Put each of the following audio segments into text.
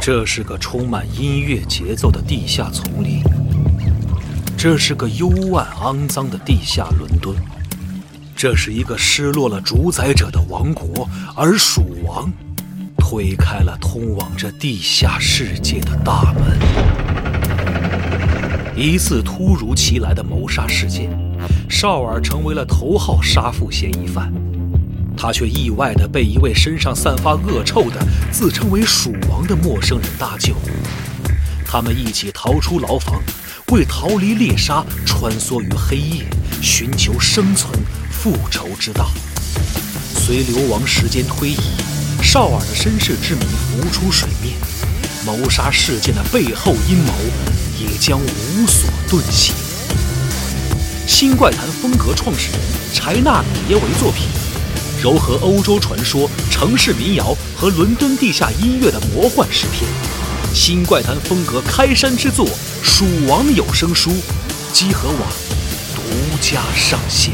这是个充满音乐节奏的地下丛林，这是个幽暗肮脏的地下伦敦，这是一个失落了主宰者的王国，而蜀王推开了通往这地下世界的大门。一次突如其来的谋杀事件，绍尔成为了头号杀父嫌疑犯，他却意外地被一位身上散发恶臭的自称为蜀王的陌生人搭救。他们一起逃出牢房，为逃离猎杀穿梭于黑夜，寻求生存复仇之道。随流亡时间推移，绍尔的身世之谜浮出水面，谋杀事件的背后阴谋也将无所遁形。新怪谈风格创始人柴纳米耶为作品，糅合欧洲传说、城市民谣和伦敦地下音乐的魔幻诗篇。新怪谈风格开山之作《蜀王有声书》，积禾网独家上线。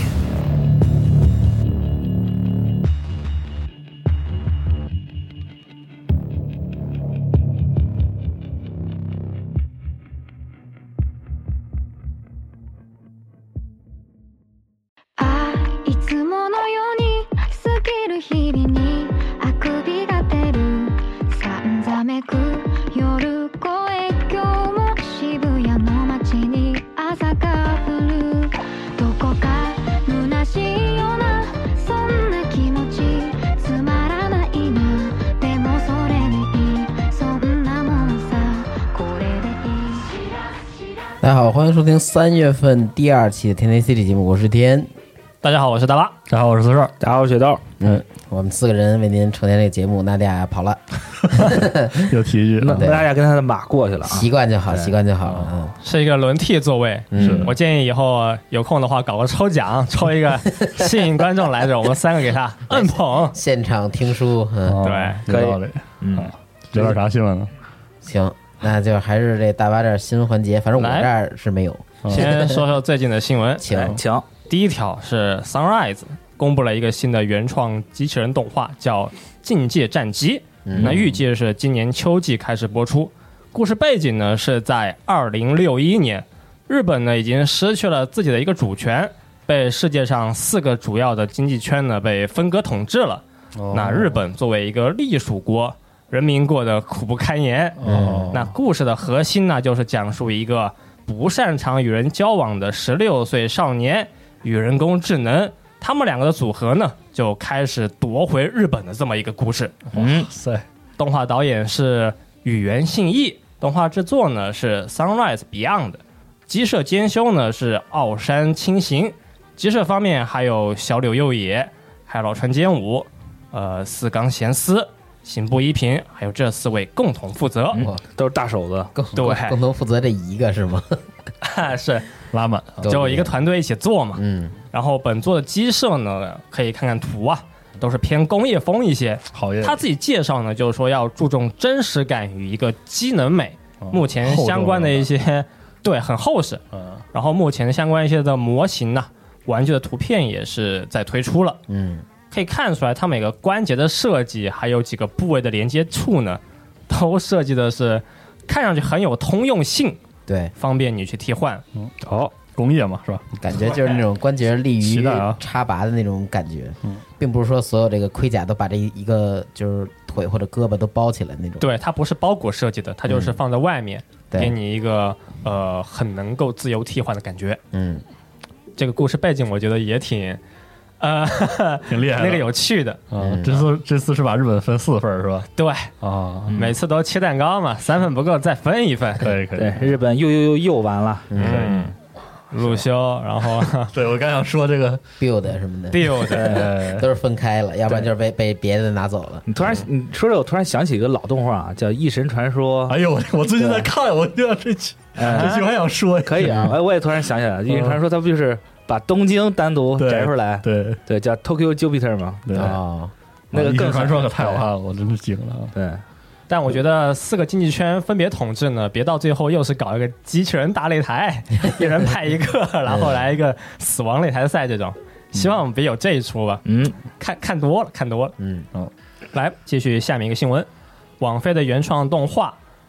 大家好，欢迎收听3月份第2期的天天 City 节目，我是天。 大家好，我是大巴。 大家好，我是四少。 大家好，我是雪豆。 我们4个人为您呈现这个节目，娜迪亚跑了， 又提一句， 娜迪亚跟他的马过去了， 习惯就好，习惯就好。 是一个轮替座位。 是我建议以后有空的话搞个抽奖，抽一个吸引观众来着，我们3个给他摁捧， 现场听书。 对， 有道理。聊点啥新闻呢？ 行。那就还是这大巴这儿新闻环节，反正我这儿是没有。 先说说最近的新闻， 请。 第一条是 Sunrise 公布了一个新的原创机器人动画，叫《境界战机》。那预计是今年秋季开始播出。故事背景呢是在2061年，日本呢已经失去了自己的一个主权，被世界上4个主要的经济圈呢被分割统治了。那日本作为一个隶属国，人民过得苦不堪言。那故事的核心呢，就是讲述一个不擅长与人交往的16岁少年与人工智能，他们2个的组合呢，就开始夺回日本的这么一个故事。动画导演是宇原信义，动画制作呢是 Sunrise Beyond， 机设监修呢是奥山清行，机设方面还有小柳佑也、海老川兼武、四冈贤司、刑部一平，还有这4位共同负责。 都是大手子。 对， 共同负责这一个是吗？ 是拉满， 就一个团队一起做嘛。然后本作的机设呢，可以看看图啊，都是偏工业风一些。 好耶。 他自己介绍呢，就是说要注重真实感与一个机能美。目前相关的一些对很厚实。然后目前相关一些的模型呢，玩具的图片也是在推出了。可以看出来，它每个关节的设计，还有几个部位的连接处呢，都设计的是看上去很有通用性， 对， 方便你去替换。 工业嘛，是吧？ 感觉就是那种关节利于插拔的那种感觉，并不是说所有这个盔甲都把这一个就是腿或者胳膊都包起来那种。 对，它不是包裹设计的，它就是放在外面，给你一个很能够自由替换的感觉。这个故事背景我觉得也挺厉害的， 那个有趣的。 这次是把日本分4份是吧？ 对每次都切蛋糕嘛，3份不够再分1份。 可以。 对，日本又完了。 陆修，然后对我刚想说这个 build 什么的 build 都是分开了，要不然就是被别的拿走了。 你说这，我突然想起一个老动画啊，叫《异神传说》。 哎呦，我最近在看，我就这期我还想说， 可以啊。我也突然想起来了，《异神传说》它不就是把东京单独摘出来？对，叫 Tokyo Jupiter 嘛。 对那个更传说可太可怕了，我真是惊了。 对。 但我觉得4个经济圈分别统治呢，别到最后又是搞一个机器人大擂台，一人派一个，然后来一个死亡擂台赛这种。希望别有这一出吧。看多了。来继续下面一个新闻，网飞的原创动画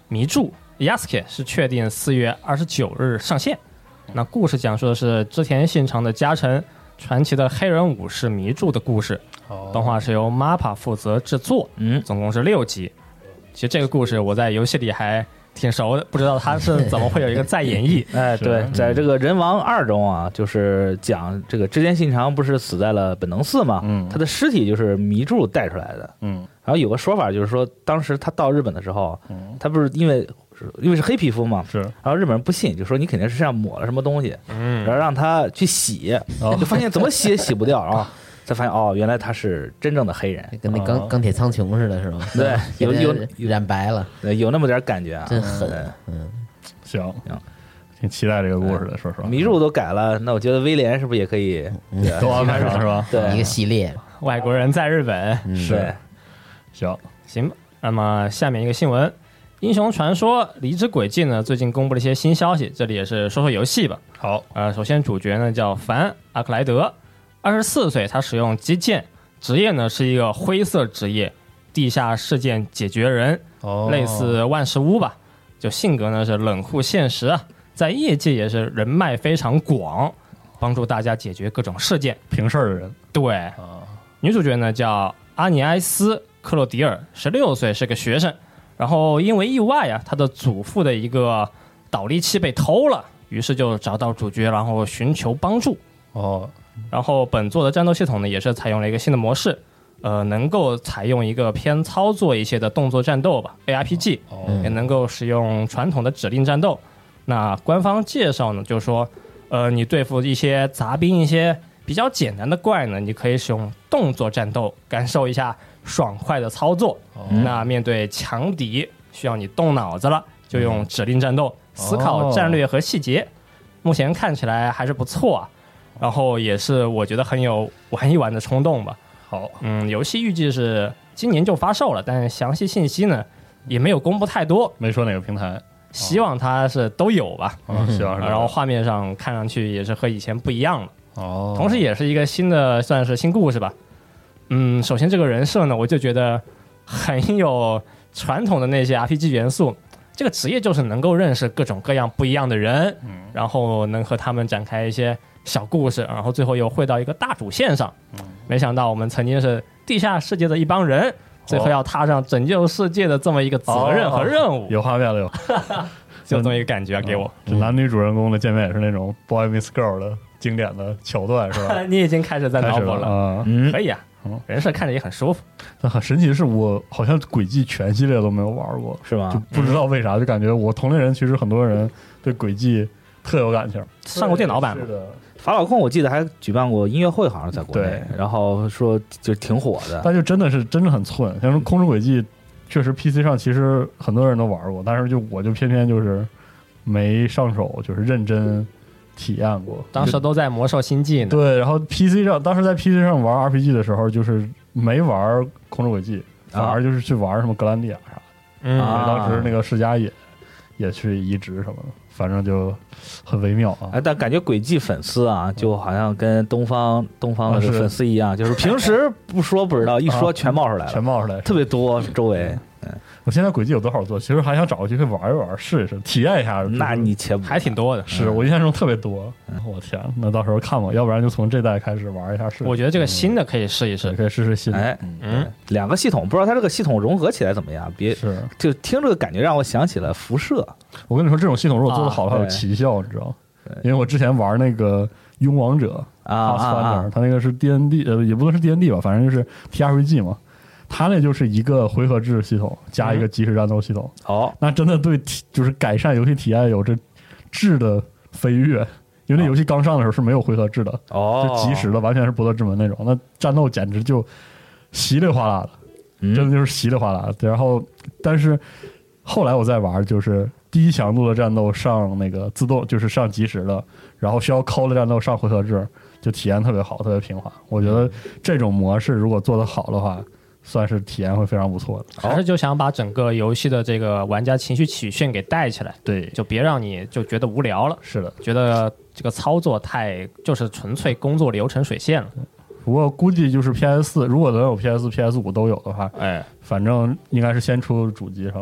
迷柱 Yasuke 是确定4月29日上线。那故事讲述的是织田信长的家臣传奇的黑人武士迷柱的故事。动画是由 MAPPA 负责制作，总共是6集。其实这个故事我在游戏里还挺熟的，不知道他是怎么会有一个再演绎。 哎，对，在这个人王2中啊，就是讲这个织田信长不是死在了本能寺嘛，他的尸体就是迷柱带出来的。然后有个说法就是说，当时他到日本的时候，他不是因为是黑皮肤嘛， 是， 然后日本人不信，就说你肯定是身上抹了什么东西，然后让他去洗，就发现怎么洗也洗不掉啊。才发现原来他是真正的黑人， 跟那钢铁苍穹似的，是吧？ 对，有染白了， 对，有那么点感觉啊， 真狠。 行，挺期待这个故事的，说实话。 迷柱都改了，那我觉得威廉是不是也可以都安排上是吧？ 对， 一个系列， 外国人在日本， 对， 行吧。那么下面一个新闻，英雄传说离之轨迹呢，最近公布了一些新消息，这里也是说说游戏吧。 好， 首先主角呢叫凡阿克莱德。24岁，他使用击剑，职业呢是一个灰色职业，地下事件解决人，类似万事屋吧。就性格呢是冷酷现实啊，在业界也是人脉非常广，帮助大家解决各种事件， 平事儿的人。 对，女主角呢叫阿尼埃斯·克洛迪尔，16岁，是个学生。然后因为意外啊，他的祖父的一个导力器被偷了，于是就找到主角，然后寻求帮助。然后本作的战斗系统呢，也是采用了一个新的模式，能够采用一个偏操作一些的动作战斗吧 ，ARPG，也能够使用传统的指令战斗。那官方介绍呢，就是说，你对付一些杂兵、一些比较简单的怪呢，你可以使用动作战斗，感受一下爽快的操作。那面对强敌，需要你动脑子了，就用指令战斗，思考战略和细节。目前看起来还是不错啊。然后也是我觉得很有玩一玩的冲动吧。 好， 游戏预计是今年就发售了，但详细信息呢也没有公布太多， 没说哪个平台， 希望它是都有吧。 希望是。 然后画面上看上去也是和以前不一样了。同时也是一个新的算是新故事吧。首先这个人设呢，我就觉得很有传统的那些 RPG 元素。这个职业就是能够认识各种各样不一样的人，然后能和他们展开一些小故事，然后最后又汇到一个大主线上。没想到我们曾经是地下世界的一帮人，最后要踏上拯救世界的这么一个责任和任务。 有画面了， 就这么一个感觉给我。 这男女主人公的见面也是那种 boy meets girl 的经典的桥段，是吧？ 你已经开始在脑补了，可以啊。人设看着也很舒服。 但很神奇的是，我好像轨迹全系列都没有玩过， 是吧？ 就不知道为啥，就感觉我同龄人其实很多人对轨迹特有感情。 上过电脑版吗？ 是的。 法老控我记得还举办过音乐会，好像在国内，然后说就挺火的。 但就真的很寸，像空之轨迹，确实 PC 上其实很多人都玩过，但是我就偏偏就是没上手，就是认真体验过。 当时都在魔兽星际呢。 对，然后 PC 上，当时在 PC 上玩 RPG 的时候，就是没玩空之轨迹，反而就是去玩什么格兰蒂亚啥的。当时那个世嘉也去移植什么的。反正就很微妙啊！ 但感觉轨迹粉丝啊，就好像跟东方的粉丝一样，就是平时不说不知道，一说全冒出来了，特别多周围。 我现在轨迹有多少做？其实还想找个机会玩一玩，试一试，体验一下。 那你且还挺多的， 是我印象中特别多。我天，那到时候看吧，要不然就从这代开始玩一下试。 我觉得这个新的可以试一试， 可以试试新的。 两个系统，不知道它这个系统融合起来怎么样？就听这个感觉让我想起了辐射。 我跟你说，这种系统如果做得好的话，有奇效，你知道吗？因为我之前玩那个勇王者它那个是 D&D， 也不能是 D&D 吧，反正就是 TRPG 嘛。它那就是一个回合制系统加一个即时战斗系统。那真的对就是改善游戏体验有着质的飞跃。因为那游戏刚上的时候是没有回合制的，就即时的，完全是博德之门那种。那战斗简直就稀里哗啦的，真的就是稀里哗啦的。然后，但是后来我再玩，就是低强度的战斗上那个自动，就是上即时的，然后需要抠的战斗上回合制，就体验特别好，特别平滑。我觉得这种模式如果做得好的话，算是体验会非常不错的。 还是就想把整个游戏的这个玩家情绪曲线给带起来， 对， 就别让你就觉得无聊了。 是的， 觉得这个操作太就是纯粹工作流程水线了。 不过估计就是 PS4，如果能有 PS4、PS5 都有的话， 哎， 反正应该是先出主机上的。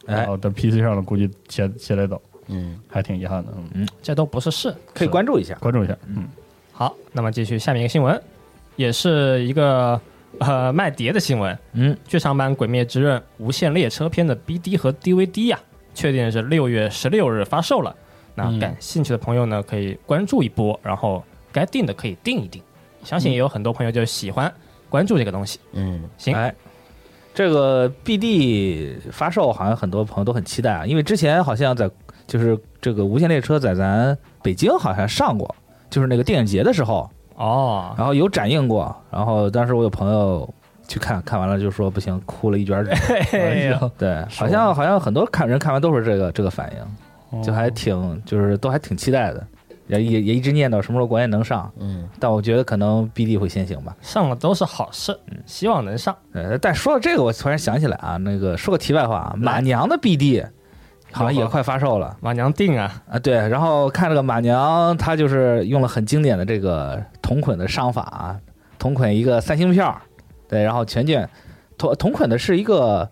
然后在 PC 上呢估计且得等，还挺遗憾的， 这都不是事， 可以关注一下。 好，那么继续下面一个新闻，也是一个卖碟的新闻。剧场版《鬼灭之刃：无限列车篇》的 BD 和 DVD 呀，确定是6月16日发售了。那感兴趣的朋友呢，可以关注一波，然后该定的可以定一定。相信也有很多朋友就喜欢关注这个东西。行。 这个 BD 发售，好像很多朋友都很期待啊，因为之前好像就是这个无限列车在咱北京好像上过。就是那个电影节的时候然后有展映过，然后当时我有朋友去看完了就说不行，哭了一卷纸。对，好像很多人看完都是这个反应，就还挺就是都还挺期待的，也一直念叨什么时候国内能上。但我觉得可能 BD 会先行吧， 上了都是好事，希望能上。 但说到这个，我突然想起来啊，那个说个题外话，马娘的 BD。好像也快发售了， 马娘定啊， 对，然后看这个马娘，她就是用了很经典的这个同捆的商法，同捆一个3星票，对，然后全卷同捆的是一个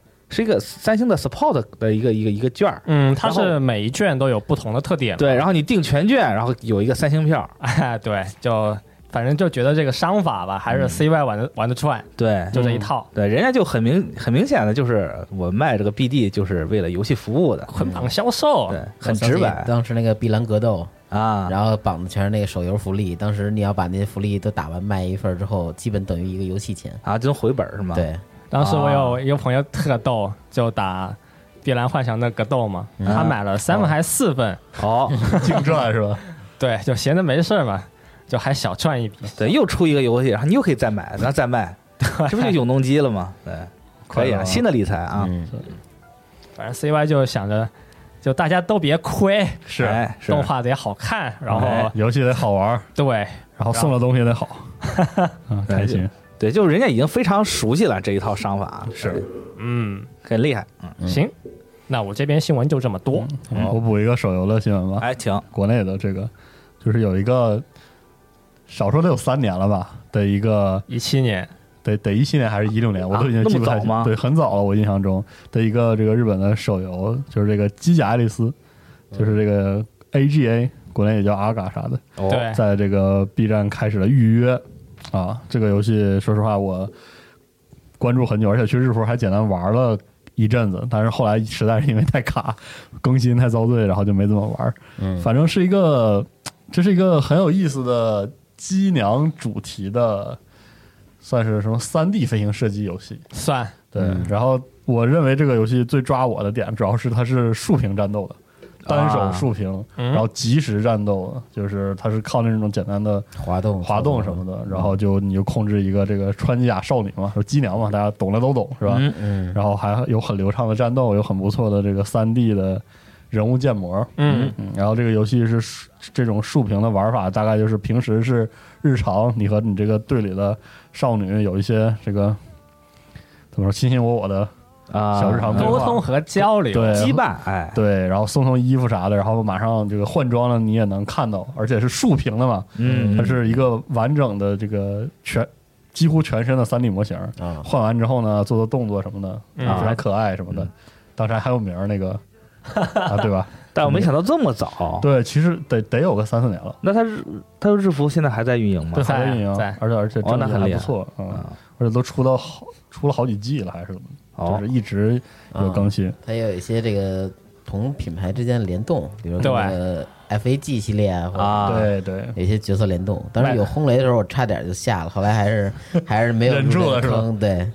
3星的 support 的一个券， 它是每一卷都有不同的特点， 对，然后你订全卷，然后有一个3星票， 对，就反正就觉得这个商法吧，还是 CY 玩得转， 对， 就这一套， 对，人家就很明显的就是我卖这个 BD 就是为了游戏服务的， 捆绑销售， 对，很直白。 当时那个碧蓝格斗啊， 然后绑的全是那个手游福利，当时你要把那些福利都打完卖一份之后，基本等于一个游戏钱啊，这种回本是吗？ 对， 当时我有一个朋友特逗，就打碧蓝幻想的格斗嘛，他买了3份还是4份， 净赚是吧？ 对，就闲着没事嘛。就还小赚一笔， 对，又出一个游戏，然后你又可以再买，然后再卖，这不就永动机了吗？对，可以啊，新的理财啊。 反正 CY 就想着，就大家都别亏， 是动画得好看，然后游戏得好玩， 对， 然后送的东西得好，开心。 对，就是人家已经非常熟悉了这一套商法， 是， 很厉害。 行，那我这边新闻就这么多， 我补一个手游的新闻吧。 请， 国内的这个就是有一个。少说得有3年了吧的一个 17年， 得17年还是16年，我都已经记不太清。对，很早了，我印象中的一个这个日本的手游，就是这个机甲爱丽丝，就是这个 AGA， 国内也叫阿嘎啥的。 对， 在这个 B 站开始了预约啊。这个游戏说实话我关注很久，而且去日服还简单玩了一阵子，但是后来实在是因为太卡，更新太遭罪，然后就没怎么玩。反正这是一个很有意思的。机娘主题的，算是什么3D 飞行射击游戏？ 算对。然后我认为这个游戏最抓我的点，主要是它是竖屏战斗的，单手竖屏，然后即时战斗，就是它是靠那种简单的滑动什么的，然后你就控制一个这个穿甲少女嘛，说机娘嘛，大家懂的都懂是吧？然后还有很流畅的战斗，有很不错的这个3D 的人物建模，然后这个游戏是这种竖屏的玩法，大概就是平时是日常，你和你这个队里的少女有一些这个怎么说卿卿我我的小日常沟通和交流， 对羁绊， 对，然后送衣服啥的，然后马上这个换装了，你也能看到，而且是竖屏的嘛，它是一个完整的这个几乎全身的3D 模型，换完之后呢，做动作什么的，非常可爱什么的，当时还有名那个。对吧？ 但我没想到这么早。 对，其实得有个3-4年了。 那它日服现在还在运营吗？ 对，还在运营，而且真的还不错，而且都出了好几季了，还是怎么？就是一直有更新。 它也有一些这个同品牌之间的联动，比如这个 FAG 系列啊， 对， 有一些角色联动。当时有轰雷的时候，我差点就下了，后来还是没有忍住了，是吧？ 对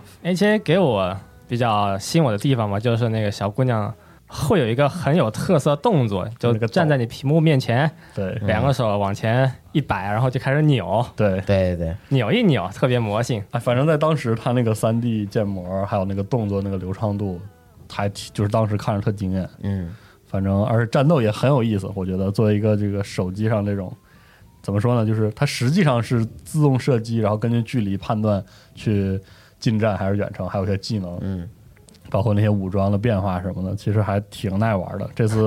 ，AJ 给我比较吸引我的地方嘛，就是那个小姑娘。会有一个很有特色的动作，就站在你屏幕面前， 对 ，2个手往前一摆，然后就开始扭， 对， 扭一扭，特别魔性。 反正在当时他那个3D 建模，还有那个动作那个流畅度，还就是当时看着特惊艳。反正而且战斗也很有意思，我觉得作为一个这个手机上这种怎么说呢，就是它实际上是自动射击，然后根据距离判断去近战还是远程，还有一些技能，包括那些武装的变化什么的，其实还挺耐玩的。这次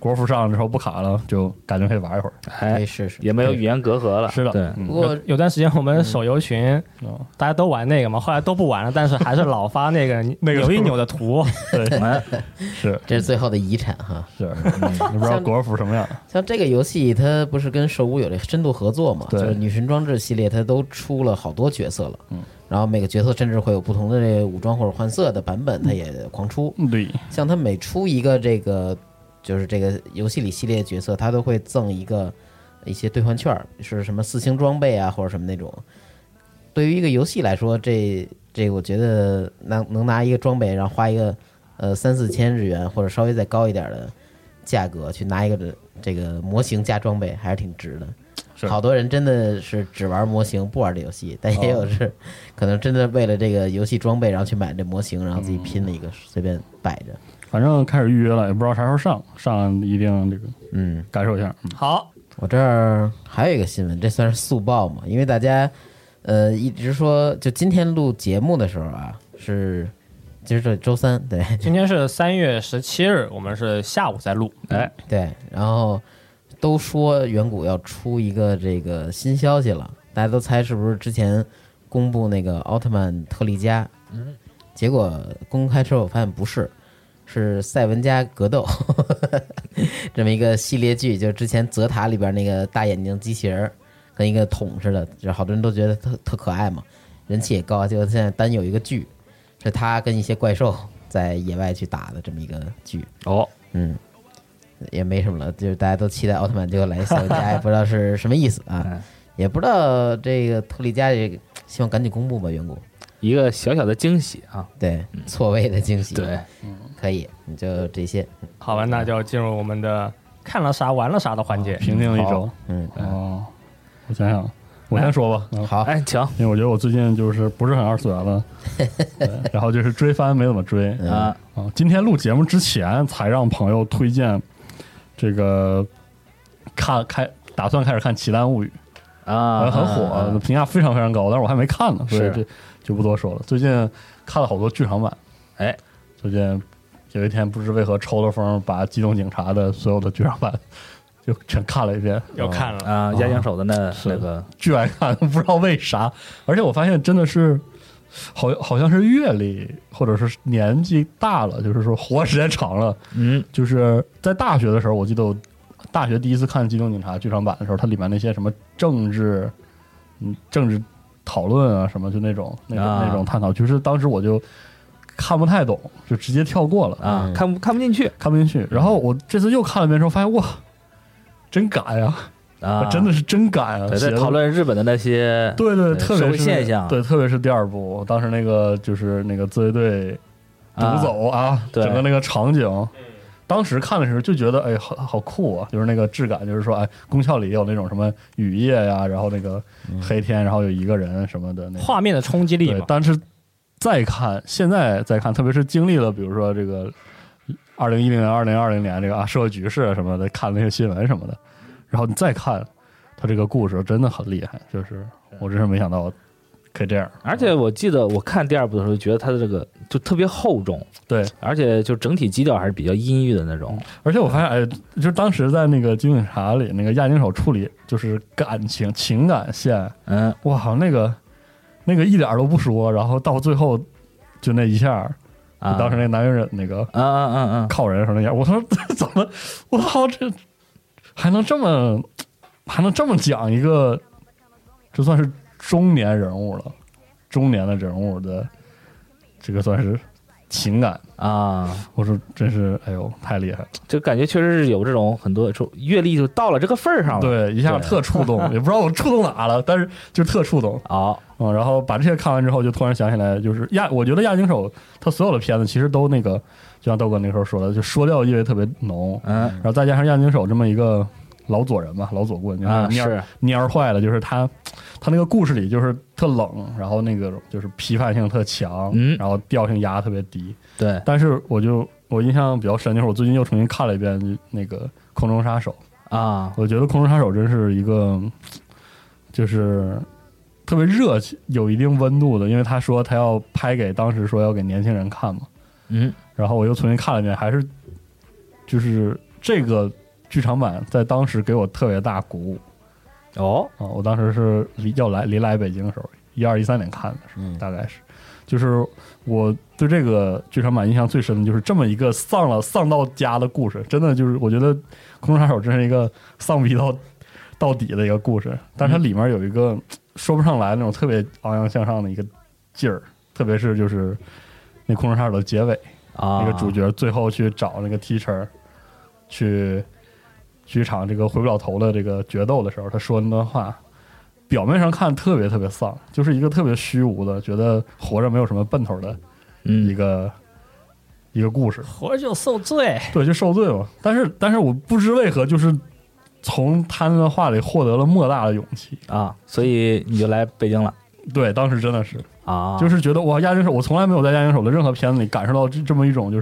国服上了之后不卡了，就感觉可以玩一会儿。 哎， 试试， 也没有语言隔阂了。 是的， 对。 不过有段时间我们手游群大家都玩那个嘛，后来都不玩了，但是还是老发那个扭一扭的图。 对，是， 这是最后的遗产哈。 是，你不知道国服什么样。 像这个游戏，它不是跟兽屋有这深度合作嘛？就是女神装置系列，它都出了好多角色了。然后每个角色甚至会有不同的这个武装或者换色的版本，它也狂出。 对， 像它每出一个这个。就是这个游戏里系列角色，它都会赠一些兑换券，是什么4星装备啊，或者什么那种。对于一个游戏来说，这我觉得能拿一个装备，然后花一个3-4千日元或者稍微再高一点的价格去拿一个这个模型加装备，还是挺值的。好多人真的是只玩模型不玩这游戏，但也有是可能真的为了这个游戏装备，然后去买这模型，然后自己拼了一个随便摆着。 反正开始预约了，也不知道啥时候上一定这个感受一下。 好， 我这儿还有一个新闻，这算是速报嘛？因为大家一直说，就今天录节目的时候啊，是今儿这周3，对， 今天是3月17日，我们是下午在录， 哎，对，然后都说远古要出一个这个新消息了，大家都猜是不是之前公布那个奥特曼特利迦？结果公开之后我发现不是。是赛文加格斗这么一个系列剧，就之前泽塔里边那个大眼睛机器人跟一个桶似的，就好多人都觉得特可爱嘛，人气也高。结果现在单有一个剧，是他跟一些怪兽在野外去打的这么一个剧。也没什么了，就是大家都期待奥特曼，结果来赛文加也不知道是什么意思啊，也不知道这个特利迦这个，希望赶紧公布吧，远古。 一个小小的惊喜啊， 对，错位的惊喜， 对， 可以，你就这些。 好吧，那就进入我们的看了啥玩了啥的环节， 平静一周。我想想，我先说吧。 好， 哎，请， 因为我觉得我最近就是不是很二次元了，然后就是追番没怎么追今天录节目之前才让朋友推荐这个打算开始看《奇谭物语》很火，评价非常非常高，但是我还没看呢，所以这就不多说了。最近看了好多剧场版，最近有一天不知为何抽了风，把《机动警察》的所有的剧场版就全看了一遍， 又看了啊，押井守的那个巨爱看，不知道为啥。而且我发现真的是好像是阅历或者是年纪大了，就是说活时间长了。就是在大学的时候，我记得我大学第一次看《机动警察》剧场版的时候，它里面那些什么政治讨论啊，什么就那种探讨，就是当时我就看不太懂，就直接跳过了啊，看不进去。 然后我这次又看了一遍之后，发现哇，真敢呀！真的是真敢啊！ 在讨论日本的那些对，特别是现象， 对，特别是第2部，当时那个就是那个自卫队独走整个那个场景。当时看的时候就觉得，哎，好酷啊！就是那个质感，就是说，哎，宫壳里也有那种什么雨夜呀，然后那个黑天，然后有一个人什么的，那画面的冲击力嘛。 但是现在再看，特别是经历了比如说这个2010年、2020年这个社会局势什么的，看那些新闻什么的，然后你再看他这个故事，真的很厉害，就是我真是没想到可以这样。 而且我记得我看第2部的时候，觉得它的这个就特别厚重， 对， 而且就整体基调还是比较阴郁的那种。 而且我发现，哎，就是当时在那个《机动警察》里，那个押井守处理就是情感线，哇，那个一点都不说，然后到最后就那一下，当时那男人那个靠人的时候那样，我说怎么，我操，这还能这么讲一个，这算是中年人物了，中年的人物的这个算是情感啊！我说真是，哎呦，太厉害了！ 就感觉确实是有这种很多阅历就到了这个份儿上了， 对，一下特触动，也不知道我触动哪了，但是就特触动然后把这些看完之后，就突然想起来，就是我觉得押井守他所有的片子其实都那个，就像豆哥那时候说的，就说教意味特别浓，然后再加上押井守这么一个老左人嘛，老左棍蔫坏了，就是他那个故事里就是特冷，然后那个就是批判性特强，然后调性压特别低。 对， 但是我印象比较深，就是我最近又重新看了一遍那个《空中杀手》我觉得《空中杀手》真是一个就是特别热情、有一定温度的，因为他说他要拍给当时说要给年轻人看嘛，然后我又重新看了一遍，还是就是这个剧场版在当时给我特别大鼓舞。我当时是离来北京的时候，12、13年看的时候，大概是，就是我对这个剧场版印象最深的就是这么一个丧到家的故事，真的就是我觉得《空中杀手》真是一个丧逼到底的一个故事，但是它里面有一个说不上来那种特别昂扬向上的一个劲儿，特别是就是那《空中杀手》的结尾那个主角最后去找那个 teacher 去剧场这个回不了头的这个决斗的时候，他说那段话，表面上看特别特别丧，就是一个特别虚无的，觉得活着没有什么奔头的一个故事， 活着就受罪， 对，就受罪嘛。但是我不知为何，就是从他那段话里获得了莫大的勇气啊，所以你就来北京了。 对，当时真的是啊， 就是觉得哇，押井守，我从来没有在押井守的任何片子里感受到这么一种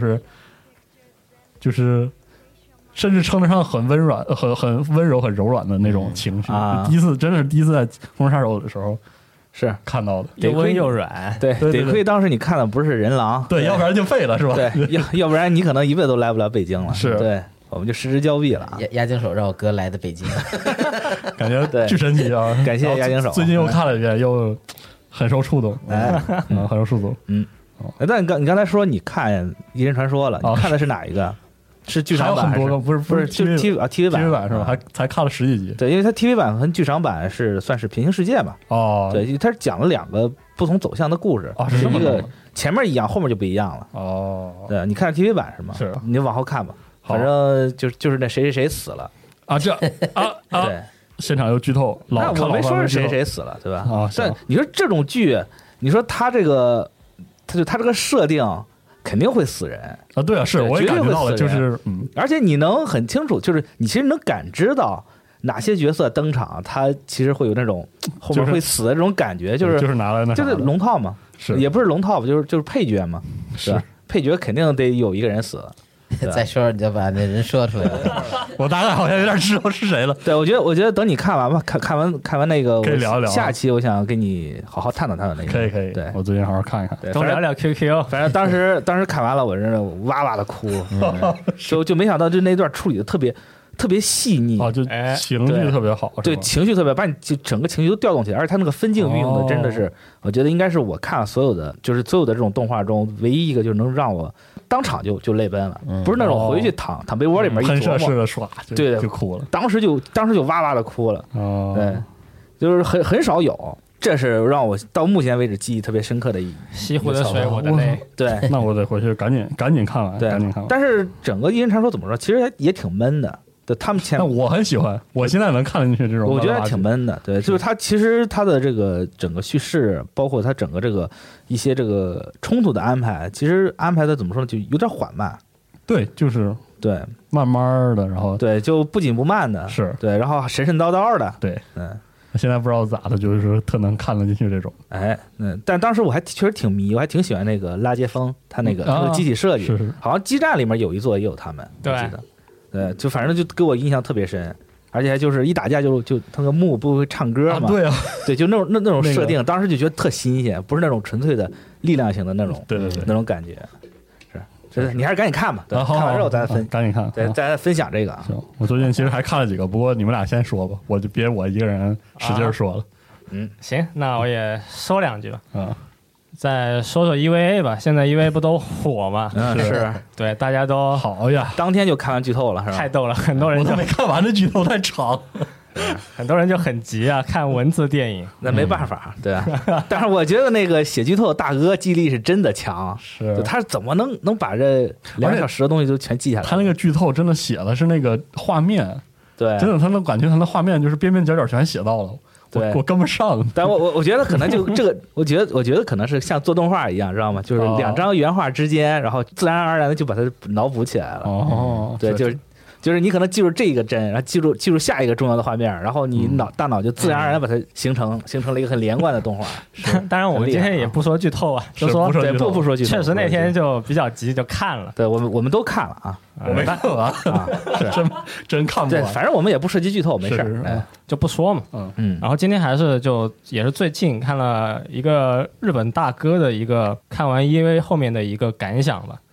就是甚至称得上很温柔、很柔软的那种情绪。真的是第一次在《空中杀手》的时候是看到的， 又温又软。 对，得亏当时你看的不是人狼， 对，要不然就废了，是吧？ 对，要不然你可能一辈子都来不了北京了。 是， 对，我们就失之交臂了。 押井守让我哥来的北京， 感觉巨神奇啊！ 感谢押井守。 最近又看了一遍，又很受触动，很受触动。 但你刚才说你看《异人传说》了，你看的是哪一个？是剧场版还是？ 还有很多个，不是就 TV 版是吧？才看了10几集。 对，因为它 TV 版和剧场版是算是平行世界嘛。对，它是讲了2个不同走向的故事。 是一个前面一样，后面就不一样了。对，你看 TV 版是吗？ 是， 你就往后看吧。反正就是那谁死了啊？对，现场又剧透。 那我没说是谁死了，对吧？但你说这种剧，你说它这个设定。肯定会死人啊！对啊，是我也感觉到了，就是而且你能很清楚，就是你其实能感知到哪些角色登场，他其实会有那种后面会死的这种感觉，就是拿来就是龙套嘛， 是也不是龙套吧，就是配角嘛， 是配角肯定得有一个人死。 再说你就把那人说出来了， 我大概好像有点知道是谁了。 对，我觉得等你看完吧，看完那个， 可以聊一聊。 下期我想跟你好好探讨那个。 可以，对我最近好好看一看， 多聊聊 QQ。 反正当时看完了，我真是哇哇的哭，就没想到就那段处理的特别细腻就情绪特别好， 对，情绪特别把你就整个情绪都调动起来，而且他那个分镜运用的真的是，我觉得应该是我看了所有的这种动画中唯一一个就能让我当场就泪奔了，不是那种回去躺被窝里面一琢磨， 式的刷， 对， 就哭了， 当时就哇哇的哭了，对，就是很少有。这是让我到目前为止记忆特别深刻的西湖的水，我的泪。 对， 那我得回去赶紧看完，赶紧看完。 但是整个《异人传说》怎么说，其实也挺闷的。对，他们但我很喜欢，我现在能看进去这种， 我觉得挺闷的。对，就是它其实它的这个整个叙事，包括它整个这个一些这个冲突的安排，其实安排的怎么说呢，就有点缓慢。 对，就是对， 慢慢的，然后对，就不紧不慢的， 是对，然后神神叨叨的， 对，现在不知道咋的，就是特能看得进去这种。 但当时我还确实挺迷，我还挺喜欢那个拉杰峰，他那个机体设计， 是好像基站里面有一座也有他们， 对， 对，就反正就给我印象特别深，而且就是一打架就他个木不会唱歌嘛， 对啊， 对，就那种设定，当时就觉得特新鲜，不是那种纯粹的力量型的那种， 对那种感觉。是，你还是赶紧看吧，看完之后咱赶紧看， 对，再分享这个。 行，我最近其实还看了几个，不过你们俩先说吧，我就别我一个人使劲说了。 行，那我也说2句吧。再说说 EVA 吧，现在 EVA 不都火吗？ 是， 对，大家都好呀， 当天就看完剧透了，是吧？ 太逗了，很多人我都没看完，这剧透太长。 很多人就很急啊，看文字电影， 那没办法，对啊。但是我觉得那个写剧透的大哥记忆力是真的强， 是他怎么能把这2个小时的东西都全记下来？ 他那个剧透真的写的是那个画面， 对， 真的他能感觉他的画面就是边边角角全写到了，我跟不上。 但我觉得可能就这个，我觉得可能是像做动画一样，知道吗？就是2张原画之间，然后自然而然的就把它脑补起来了。对，就是你可能记住这个帧，然后记住下一个重要的画面，然后你大脑就自然而然把它形成了一个很连贯的动画。 当然，我们今天也不说剧透啊，就说对不说剧透， 确实那天就比较急，就看了。 对，我们都看了啊， 我没看完啊，真看不完。 对，反正我们也不涉及剧透，没事， 就不说嘛。然后今天还是也是最近看了一个日本大哥的一个看完 EVA 后面的一个感想吧。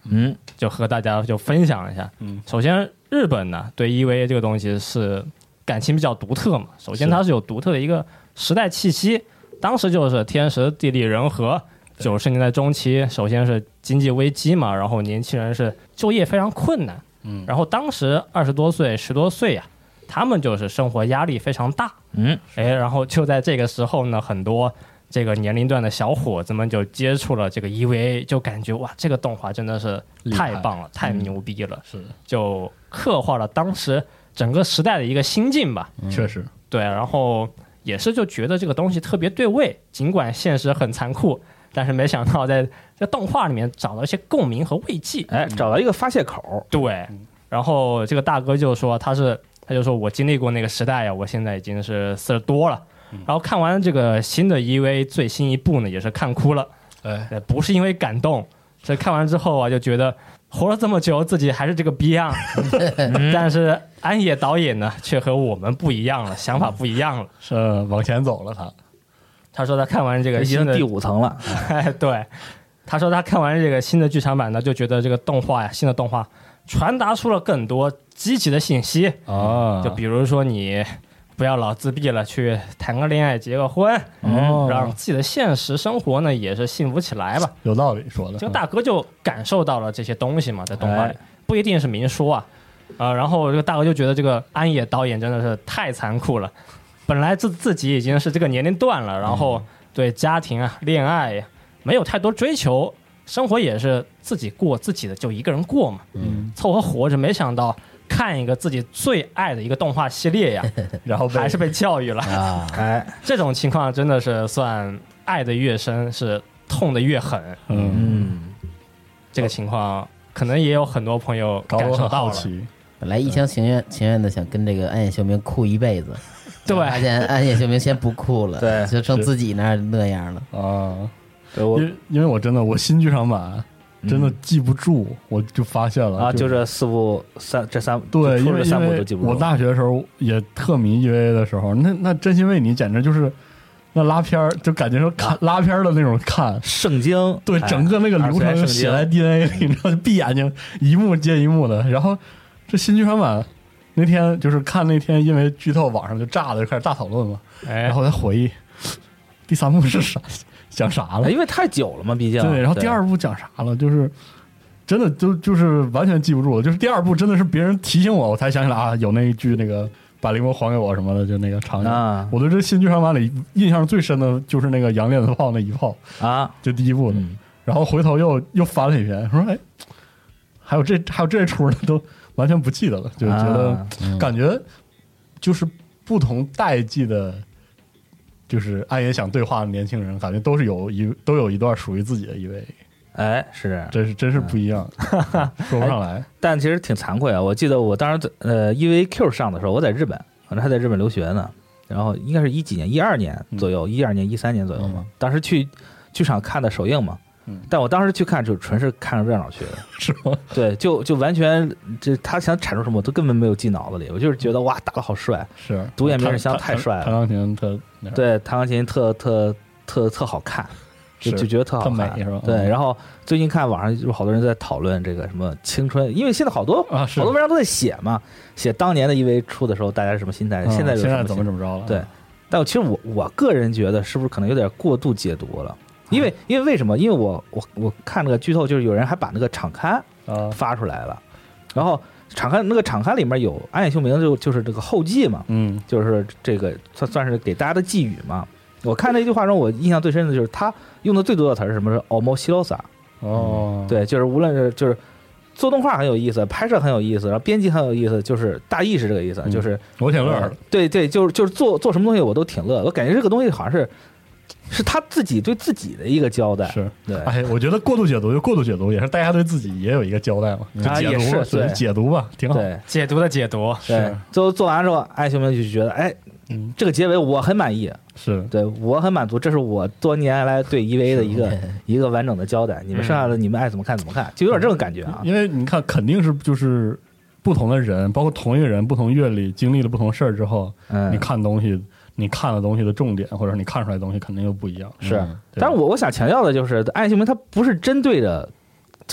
就和大家就分享一下。首先日本呢对 EVA 这个东西是感情比较独特嘛，首先它是有独特的一个时代气息，当时就是天时地利人和，90年代中期，首先是经济危机嘛，然后年轻人是就业非常困难，然后当时20多岁、10多岁呀，他们就是生活压力非常大，然后就在这个时候呢，很多这个年龄段的小伙子们就接触了这个 EVA， 就感觉哇，这个动画真的是太棒了，太牛逼了， 是就刻画了当时整个时代的一个心境吧， 确实对，然后也是就觉得这个东西特别对味，尽管现实很残酷，但是没想到在这动画里面找到一些共鸣和慰藉， 找到一个发泄口。 对，然后这个大哥就说他就说我经历过那个时代呀，我现在已经是40多了，然后看完这个新的 EVA 最新一部呢，也是看哭了，不是因为感动，是看完之后啊就觉得活了这么久，自己还是这个逼样，但是安野导演呢，却和我们不一样了，想法不一样了， 是往前走了。 他说他看完这个新的第5层了， 对，他说他看完这个新的剧场版呢，就觉得这个动画呀，新的动画传达出了更多积极的信息啊， 就比如说你不要老自闭了，去谈个恋爱，结个婚，让自己的现实生活呢也是幸福起来吧。 有道理说的。 这个大哥就感受到了这些东西嘛，在动画里不一定是明说啊，然后这个大哥就觉得这个安野导演真的是太残酷了，本来自己已经是这个年龄段了，然后对家庭啊、恋爱呀没有太多追求，生活也是自己过自己的，就一个人过嘛，凑合活着。没想到看一个自己最爱的一个动画系列呀， 然后还是被教育了啊！ 这种情况真的是算爱的越深，是痛的越狠。这个情况可能也有很多朋友感受到了。 本来一厢情愿的想跟这个暗夜秀明哭一辈子， 对， 发现暗夜秀明先不哭了， 对， 就剩自己那样了啊。因为我真的我新剧场版真的记不住，我就发现了就这4部这3 对，因为 3部都记不住。 我大学的时候也特迷 EVA 的时候，那真心为你简直就是那拉片儿，就感觉说看拉片儿的那种看圣经， 对，整个那个流程写在 DNA 里，你知道，闭眼睛一幕接一幕的。然后这新剧场版那天就是看那天，因为剧透网上就炸了，就开始大讨论嘛。然后我在回忆第3部是啥，讲啥了？ 因为太久了嘛，毕竟对。然后第2部讲啥了？就是真的就是完全记不住了。就是第2部真的是别人提醒我才想起来啊，有那一句那个把灵魂还给我什么的，就那个场景。我对这新剧场版里印象最深的就是那个洋链子炮那一炮啊， 就第1部的。然后回头又翻了一遍，说哎，还有这出呢，都完全不记得了，就觉得感觉就是不同代际的。就是暗夜想对话的年轻人，感觉都有一段属于自己的EVA， 是， 真是不一样，说不上来。 但其实挺惭愧啊！我记得我当时EVA-Q 上的时候，我在日本，反正还在日本留学呢。然后应该是12年左右，12年13年左右嘛。当时去剧场看的首映嘛，但我当时去看就纯是看热闹去的， 是吗？ 对，就完全他想阐述什么，我都根本没有记脑子里。我就是觉得哇，打得好帅， 是独眼鸣人香太帅了， 弹钢琴对，弹钢琴特好看，就觉得特好看， 美是吧？ 对。然后最近看网上就好多人在讨论这个什么青春，因为现在好多文章都在写嘛，写当年的EVA出的时候大家是什么心态，现在怎么着了？ 对。但其实我个人觉得是不是可能有点过度解读了？因为为什么？因为我看那个剧透，就是有人还把那个场刊发出来了，然后场刊里面有安野秀明就是这个后记嘛，就是这个算是给大家的寄语嘛。我看那句话中，我印象最深的就是他用的最多的词是什么？是 omoshirōsa。对，就是无论是就是做动画很有意思，拍摄很有意思，然后编辑很有意思，就是大意是这个意思，就是我挺乐的。 对，就是做什么东西我都挺乐，我感觉这个东西好像是他自己对自己的一个交代， 是对。 哎，我觉得过度解读就过度解读，也是大家对自己也有一个交代嘛。 也是对解读吧，挺好。 对， 解读的解读是。做完之后，安野秀明就觉得，哎，这个结尾我很满意， 是对我很满足，这是我多年来对 EVA 的一个完整的交代。你们剩下的你们爱怎么看怎么看，就有点这种感觉啊。 因为你看，肯定是就是不同的人，包括同一个人，不同阅历，经历了不同事儿之后，你看东西。你看的东西的重点，或者你看出来的东西肯定又不一样。 是，但是我想强调的就是，安野秀明他不是针对着，就是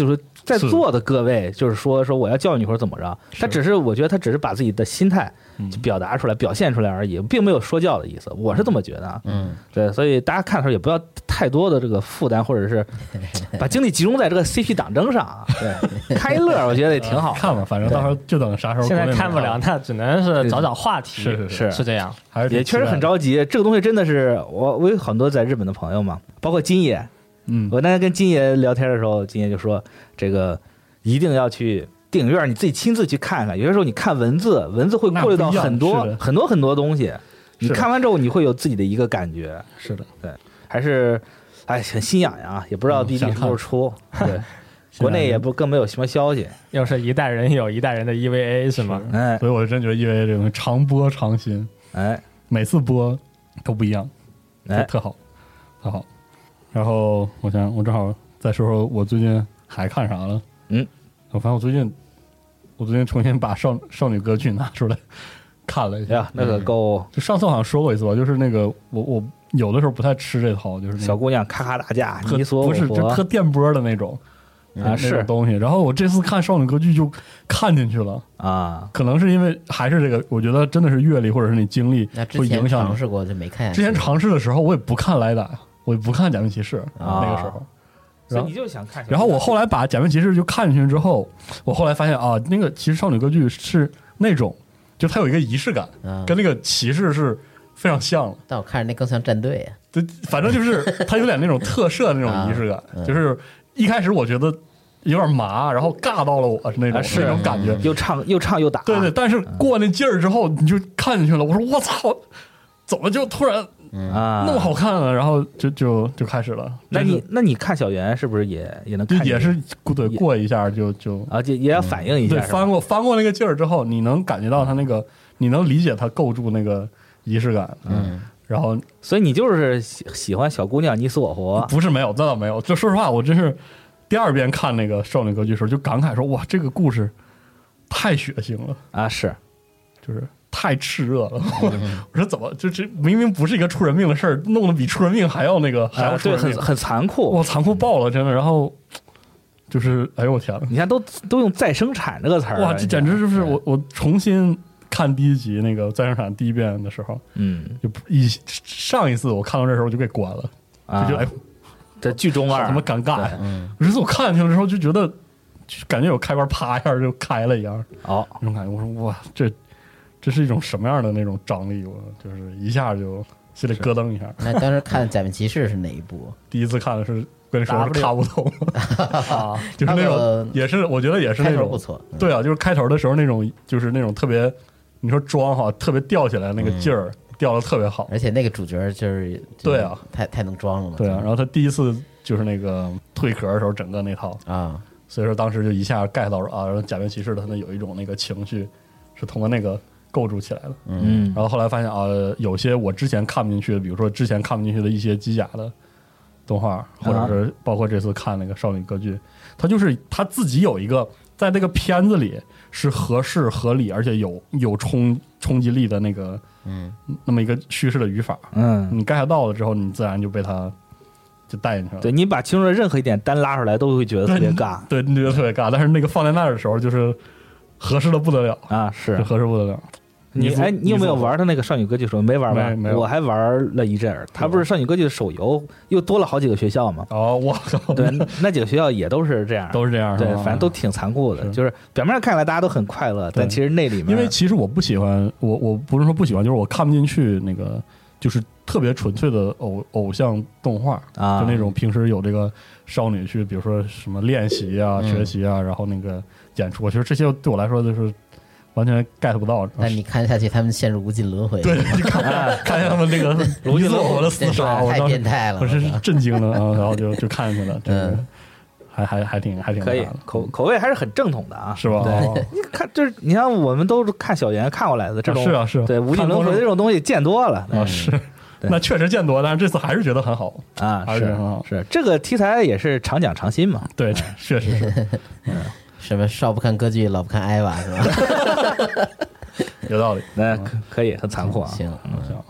在座的各位，就是说我要教育你或者怎么着，他只是我觉得他只是把自己的心态就表达出来、表现出来而已，并没有说教的意思。我是这么觉得。对，所以大家看的时候也不要太多的这个负担，或者是把精力集中在这个 CP 党争上啊。对，看一乐，我觉得也挺好。 看吧，反正到时候就等啥时候。 现在看不了，那只能是找话题。 是这样， 也确实很着急。这个东西真的是我有很多在日本的朋友嘛，包括金爷。我那天跟金爷聊天的时候，金爷就说这个一定要去电影院，你自己亲自去看看。有些时候你看文字会过滤到很多东西，你看完之后你会有自己的一个感觉。 是的， 对，还是很心痒痒啊，也不知道 BD 什么时候出。对，国内也更没有什么消息。 又是一代人有一代人的 EVA 是吗？ 所以我真觉得 EVA 这种常播常新，每次播都不一样，特好，特好。然后我想，我正好再说说我最近还看啥了。我发现我最近重新把少女歌剧拿出来看了一下。 那个够。 就上次好像说过一次吧，就是那个我有的时候不太吃这套，就是小姑娘咔咔打架，你说我不是就特电波的那种那种东西。然后我这次看少女歌剧就看进去了啊，可能是因为还是这个，我觉得真的是阅历或者是你经历会影响。 尝试过就没看。 之前尝试的时候我也不看莱达。我不看假面骑士那个时候， 所以你就想看。 然后我后来把假面骑士就看进去之后，我后来发现啊，那个其实少女歌剧是那种，就它有一个仪式感，跟那个骑士是非常像的。 但我看着那更像战队啊。 对，反正就是它有点那种特摄那种仪式感，就是一开始我觉得有点麻，然后尬到了我是那种感觉， 又唱又打。 对，但是过那劲儿之后，你就看进去了。我说我操，怎么就突然？那么好看了，然后就开始了。 那你看小圆是不是也能看？ 也是对过一下就啊，也要反应一下。 对，翻过那个劲儿之后，你能感觉到他那个，你能理解他构筑那个仪式感。然后所以你就是喜欢小姑娘你死我活？ 不是没有，那倒没有。就说实话，我真是第二遍看那个少女歌剧的时候，就感慨说哇，这个故事太血腥了啊！ 就是太炽热了。我说怎么就这明明不是一个出人命的事儿，弄得比出人命还要那个还要出人命， 很残酷， 哇，残酷爆了，真的。然后就是哎呦我天， 你看都用再生产这个词儿， 哇，这简直就是我重新看第一集那个再生产第一遍的时候，就上一次我看到这时候就给关了，就觉得哎， 这剧中二怎么尴尬呀？这次我看进去的时候就觉得，感觉有开关啪一下就开了一样，那种感觉。我说哇，这是一种什么样的那种张力？我就是一下就心里咯噔一下。 那当时看《假面骑士》是哪一部？ 第一次看的是跟你说是卡不懂，就是那种也是我觉得也是那种不错。 对啊，就是开头的时候那种就是那种特别，你说装哈，特别吊起来那个劲儿，吊的特别好。 而且那个主角就是对啊， 太能装了嘛。 对啊，然后他第一次就是那个蜕壳的时候，整个那套啊，所以说当时就一下 get 到啊，然后假面骑士他有一种那个情绪是通过那个构筑起来的。然后后来发现啊，有些我之前看不进去的，比如说之前看不进去的一些机甲的动画，或者是包括这次看那个少女歌剧，它就是他自己有一个在那个片子里是合适合理，而且有冲击力的那个那么一个叙事的语法。你 get 到了之后，你自然就被他就带进去了。 对，你把其中的任何一点单拉出来，都会觉得特别尬。 对，你觉得特别尬，但是那个放在那儿的时候，就是合适的不得了啊，是合适不得了。 你有没有玩他那个少女歌剧手游？没玩吧？ 没有， 我还玩了一阵儿。他不是少女歌剧的手游又多了好几个学校嘛？ 哦，我靠！ 对，那几个学校也都是这样，对，反正都挺残酷的。就是表面上看来大家都很快乐，但其实那里面， 因为其实我不喜欢，我不是说不喜欢，就是我看不进去那个，就是特别纯粹的偶像动画啊，就那种平时有这个少女去，比如说什么练习啊、学习啊，然后那个演出，其实这些对我来说就是。完全 get 不到， 但你看下去，他们陷入无尽轮回。 对，你看见他们那个无尽轮回的厮杀， 太变态了， 我是震惊了啊！然后就看下去了，就是还挺可以，口味还是很正统的啊， 是吧？ 对，你看，就是你看，我们都是看小圆看过来的这种， 是啊， 对无尽轮回这种东西见多了啊，是，那确实见多，但是这次还是觉得很好啊， 还是很好， 是这个题材也是常讲常新嘛， 对，确实是。 什么少不看歌剧，老不看艾娃是吧？ 有道理， 那可以很残酷啊。 行，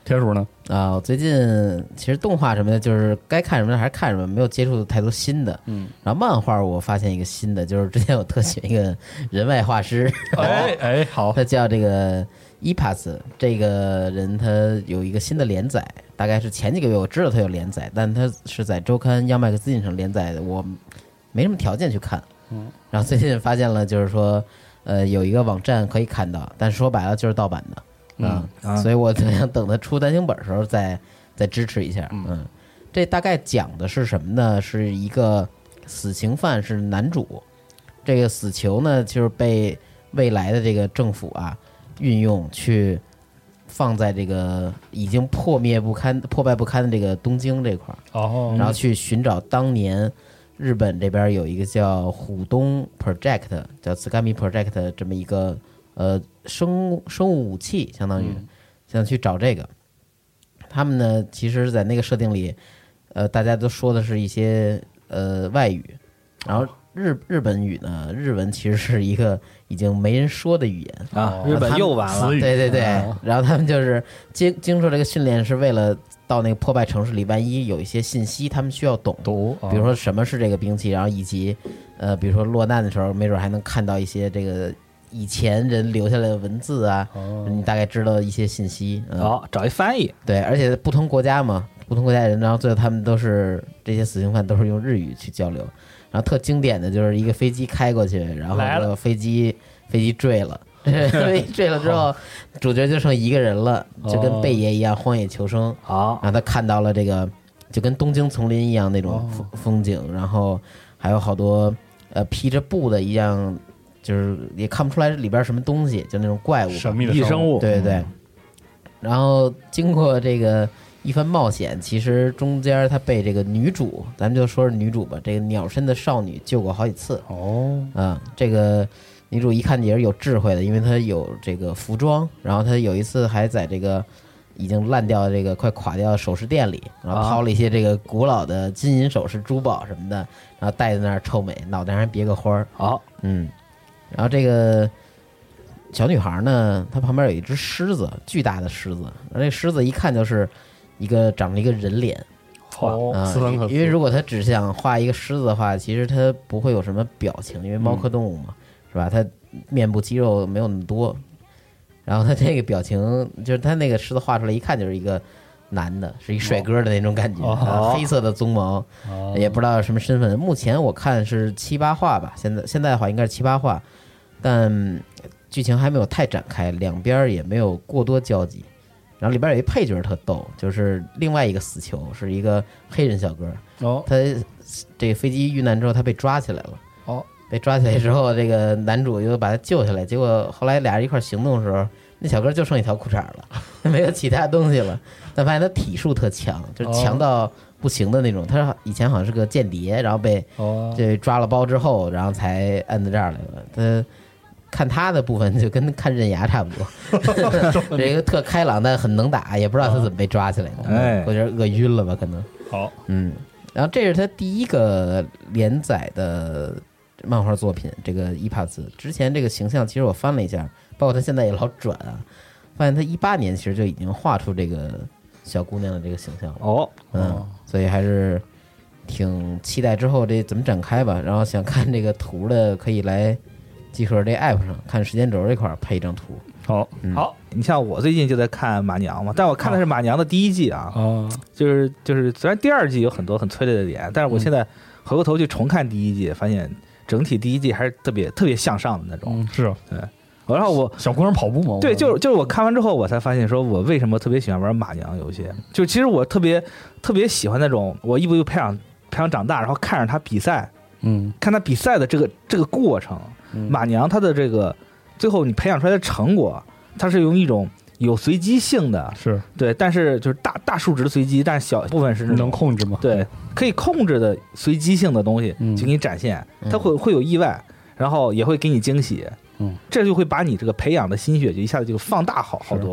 铁鼠呢？ 啊，我最近其实动画什么的，就是该看什么还是看什么，没有接触太多新的。然后漫画我发现一个新的，就是之前我特喜欢一个人外画师， 好， 他叫这个伊帕斯，这个人他有一个新的连载，大概是前几个月我知道他有连载，但他是在周刊 Young Magazine 上连载的，我没什么条件去看。然后最近发现了，就是说有一个网站可以看到，但说白了就是盗版的。所以我就想等他出单行本的时候再支持一下。这大概讲的是什么呢？是一个死刑犯是男主，这个死囚呢就是被未来的这个政府啊运用去放在这个已经破败不堪的这个东京这块儿，然后去寻找当年日本这边有一个叫虎东 Project， 叫 Tsugami Project 这么一个生物武器，相当于想去找这个。他们呢，其实，在那个设定里，大家都说的是一些外语，然后日本语呢，日文其实是一个已经没人说的语言啊，日本又完了。 对，然后他们就是经受这个训练，是为了到那个破败城市里，万一有一些信息他们需要懂，比如说什么是这个兵器，然后以及比如说落难的时候，没准还能看到一些这个以前人留下来的文字啊，你大概知道一些信息。 找一翻译。 对，而且不同国家嘛，不同国家人，然后最后他们都是这些死刑犯都是用日语去交流。然后特经典的就是一个飞机开过去，然后这个飞机坠了，飞机坠了之后，主角就剩一个人了，就跟贝爷一样荒野求生。然后他看到了这个就跟东京丛林一样那种风景，然后还有好多披着布的一样。就是也看不出来里边什么东西，就那种怪物、 神秘的异生物， 对。然后经过这个一番冒险，其实中间他被这个女主，咱们就说是女主吧，这个鸟身的少女救过好几次。这个女主一看也是有智慧的，因为她有这个服装，然后她有一次还在这个已经烂掉的这个快垮掉的首饰店里，然后掏了一些这个古老的金银首饰、珠宝什么的，然后戴在那儿臭美，脑袋上别个花儿。然后这个小女孩呢，她旁边有一只狮子，巨大的狮子。然后这狮子一看就是长着一个人脸。因为如果她只想画一个狮子的话，其实她不会有什么表情，因为猫科动物嘛，是吧？它面部肌肉没有那么多。然后她这个表情，就是她那个狮子画出来，一看就是一个男的，是一帅哥的那种感觉。黑色的鬃毛，也不知道什么身份。目前我看是7、8话吧，现在的话应该是7、8话。但剧情还没有太展开，两边也没有过多交集。然后里边有一配角特逗，就是另外一个死囚是一个黑人小哥。他这个飞机遇难之后，他被抓起来了。被抓起来之后，这个男主又把他救下来。结果后来俩人一块行动的时候，那小哥就剩一条裤衩了，没有其他东西了。但发现他体术特强，就是强到不行的那种。他以前好像是个间谍，然后被这抓了包之后，然后才摁到这儿来了。他看他的部分就跟看刃牙差不多，这个特开朗但很能打，也不知道他怎么被抓起来的，有点饿晕了吧可能。然后这是他第一个连载的漫画作品，这个伊帕兹之前这个形象，其实我翻了一下，包括他现在也老转啊，发现他18年其实就已经画出这个小姑娘的这个形象了。所以还是挺期待之后这怎么展开吧。然后想看这个图的，可以来集合这 app 上看时间轴这块配一张图。 好，你像我最近就在看马娘嘛，但我看的是马娘的第1季啊，就是虽然第2季有很多很催泪的点，但是我现在回过头去重看第1季，发现整体第1季还是特别向上的那种。 是啊， 对。然后我小姑娘跑步嘛， 对，就是我看完之后，我才发现说我为什么特别喜欢玩马娘游戏。就其实我特别喜欢那种我一步一步培养长大，然后看着他比赛，看他比赛的这个过程。马娘他的这个最后你培养出来的成果，它是用一种有随机性的， 是对， 但是就是大数值的随机，但是小部分是能控制吗？ 对，可以控制的随机性的东西去给你展现，它会有意外，然后也会给你惊喜。这就会把你这个培养的心血就一下子就放大好多。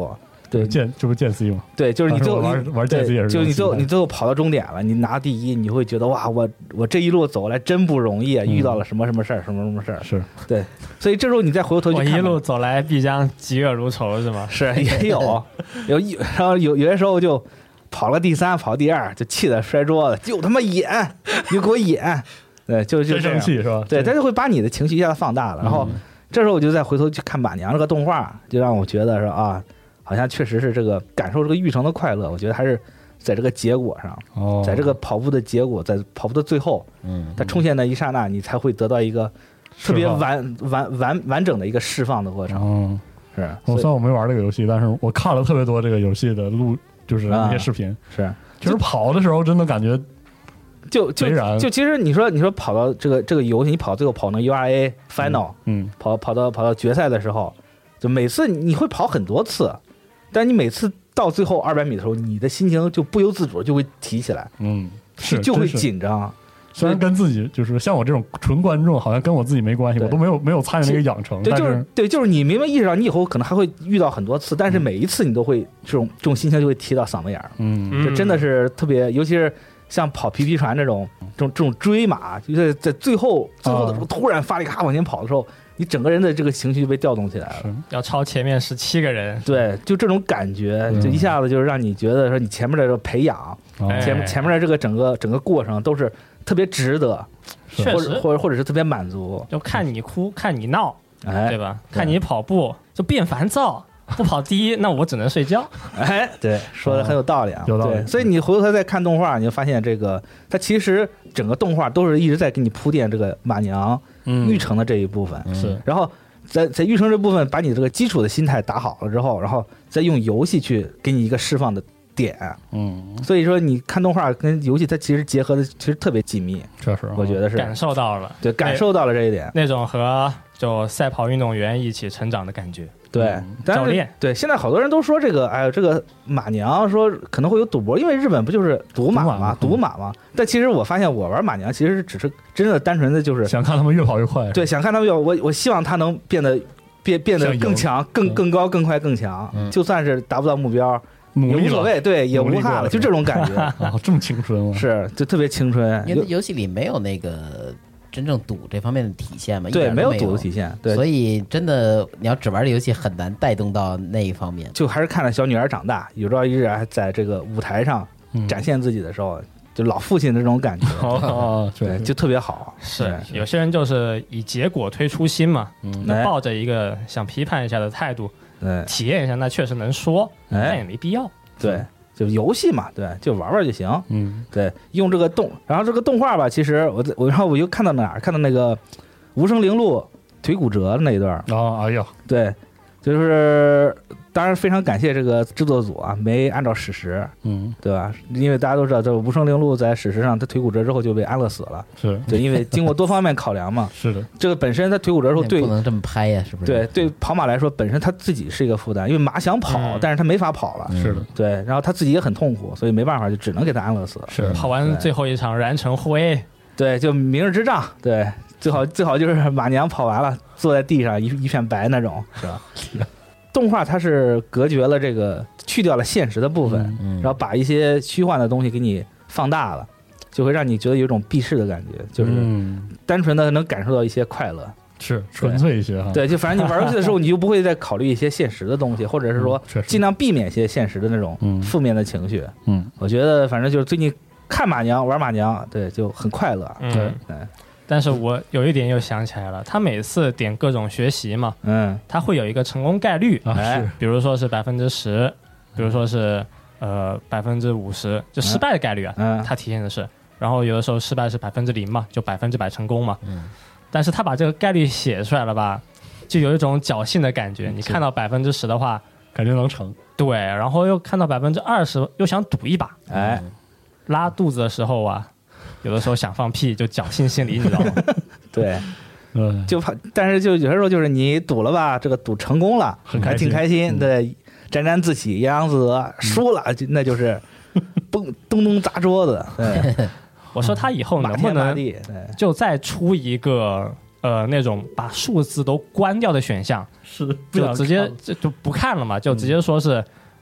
对， 这不是剑 C 吗？ 对，就是你最后玩剑 C 也是， 就你最后跑到终点了，你拿第一，你会觉得哇，我这一路走来真不容易啊，遇到了什么什么事儿，什么事儿， 是对，所以这时候你再回过头去看， 我一路走来必将嫉恶如仇是吗？ 是也有，然后有些时候就跑了第3，跑第2，就气得摔桌子，就他妈演，你给我演，对，就真生气是吧？ 对，他就会把你的情绪一下子放大了，然后这时候我就再回头去看马娘这个动画，就让我觉得说啊。好像确实是这个感受这个育成的快乐，我觉得还是在这个结果上，在这个跑步的结果，在跑步的最后，它冲现的一刹那，你才会得到一个特别完整的一个释放的过程。是， 虽然我没玩这个游戏，但是我看了特别多这个游戏的就是那些视频， 是， 就是跑的时候真的感觉就其实你说跑到这个游戏，你跑到最后跑那 URA Final，跑到决赛的时候，就每次你会跑很多次。但你每次到最后200米的时候，你的心情就不由自主就会提起来，就会紧张。 虽然跟自己就是像我这种纯观众，好像跟我自己没关系，我都没有参与那个养成。 对，就是你明白意识到你以后可能还会遇到很多次，但是每一次你都会这种心情就会提到嗓子眼儿。这真的是特别，尤其是像跑皮皮船这种追马，就是在最后的时候突然发力咔往前跑的时候。你整个人的这个情绪就被调动起来了， 要超前面17个人， 对，就这种感觉，就一下子就是让你觉得说你前面的这个培养，前面的这个整个过程都是特别值得， 确实， 或者是特别满足。 就看你哭，看你闹，对吧？看你跑步就变烦躁，不跑第一，那我只能睡觉。 对，说的很有道理啊， 有道理。 对，所以你回头再看动画，你就发现这个它其实整个动画都是一直在给你铺垫这个马娘育成的这一部分， 是。 然后在育成这部分，把你这个基础的心态打好了之后，然后再用游戏去给你一个释放的点。所以说你看动画跟游戏，它其实结合的其实特别紧密， 确实， 我觉得是感受到了， 对，感受到了这一点， 那种和就赛跑运动员一起成长的感觉。 对， 教练对，现在好多人都说这个，哎呦，这个马娘说可能会有赌博，因为日本不就是赌马嘛？但其实我发现我玩马娘其实只是真的单纯的就是想看他们越跑越快， 对，想看他们我希望他能变得更强、更高、更快、更强，就算是达不到目标也无所谓，对，也无害了，就这种感觉。 这么青春吗？ 是，就特别青春。 因为游戏里没有那个真正赌这方面的体现嘛， 对， 没有赌的体现，对， 所以真的你要只玩这游戏很难带动到那一方面。 就还是看着小女儿长大，有朝一日还在这个舞台上展现自己的时候，就老父亲的这种感觉，对，就特别好。 是，有些人就是以结果推初心嘛，抱着一个想批判一下的态度，体验一下，那确实能说，但也没必要。 对。就游戏嘛，对，就玩玩就行。对，用这个然后这个动画吧，其实然后我又看到哪儿？看到那个无声铃鹿腿骨折的那一段。 哎呀， 对，就是当然非常感谢这个制作组啊，没按照史实，对吧？因为大家都知道，这无声铃鹿在史实上他腿骨折之后就被安乐死了， 是对，因为经过多方面考量嘛， 是的， 这个本身他腿骨折之后对不能这么拍呀，是不是？ 对跑马来说，本身他自己是一个负担，因为马想跑，但是他没法跑了， 是的， 对，然后他自己也很痛苦，所以没办法，就只能给他安乐死。 是跑完最后一场燃城灰， 对，就明日之仗，对，最好就是马娘跑完了，坐在地上一片白那种，是吧？动画它是隔绝了这个，去掉了现实的部分，然后把一些虚幻的东西给你放大了，就会让你觉得有一种避世的感觉，就是单纯的能感受到一一乐， 是纯粹一些哈。 对，就反正你玩游戏的时候，你就不会再考虑一些现实的东西，或者是说尽量避免一些现实的那种负面的情绪。我觉得反正就是最近看马娘玩马娘，对，就很快乐。对。 但是我有一点又想起来了，他每次点各种学习嘛，他会有一个成功概率，比如说是10%，比如说是50%，就失败的概率啊，他体现的是，然后有的时候失败是0%嘛，就100%成功嘛，但是他把这个概率写出来了吧，就有一种侥幸的感觉，你看到10%的话， 感觉能成， 对，然后又看到20%，又想赌一把，拉肚子的时候啊。有的时候想放屁，就侥幸心理，你知道吗？ 对，就怕，但是就有些时候就是你赌了吧，这个赌成功了，还挺开心，对，沾沾自喜，洋洋自得；输了，那就是咚咚砸桌子。对， 我说他以后能不能就再出一个那种把数字都关掉的选项， 是就直接就不看了嘛，就直接说是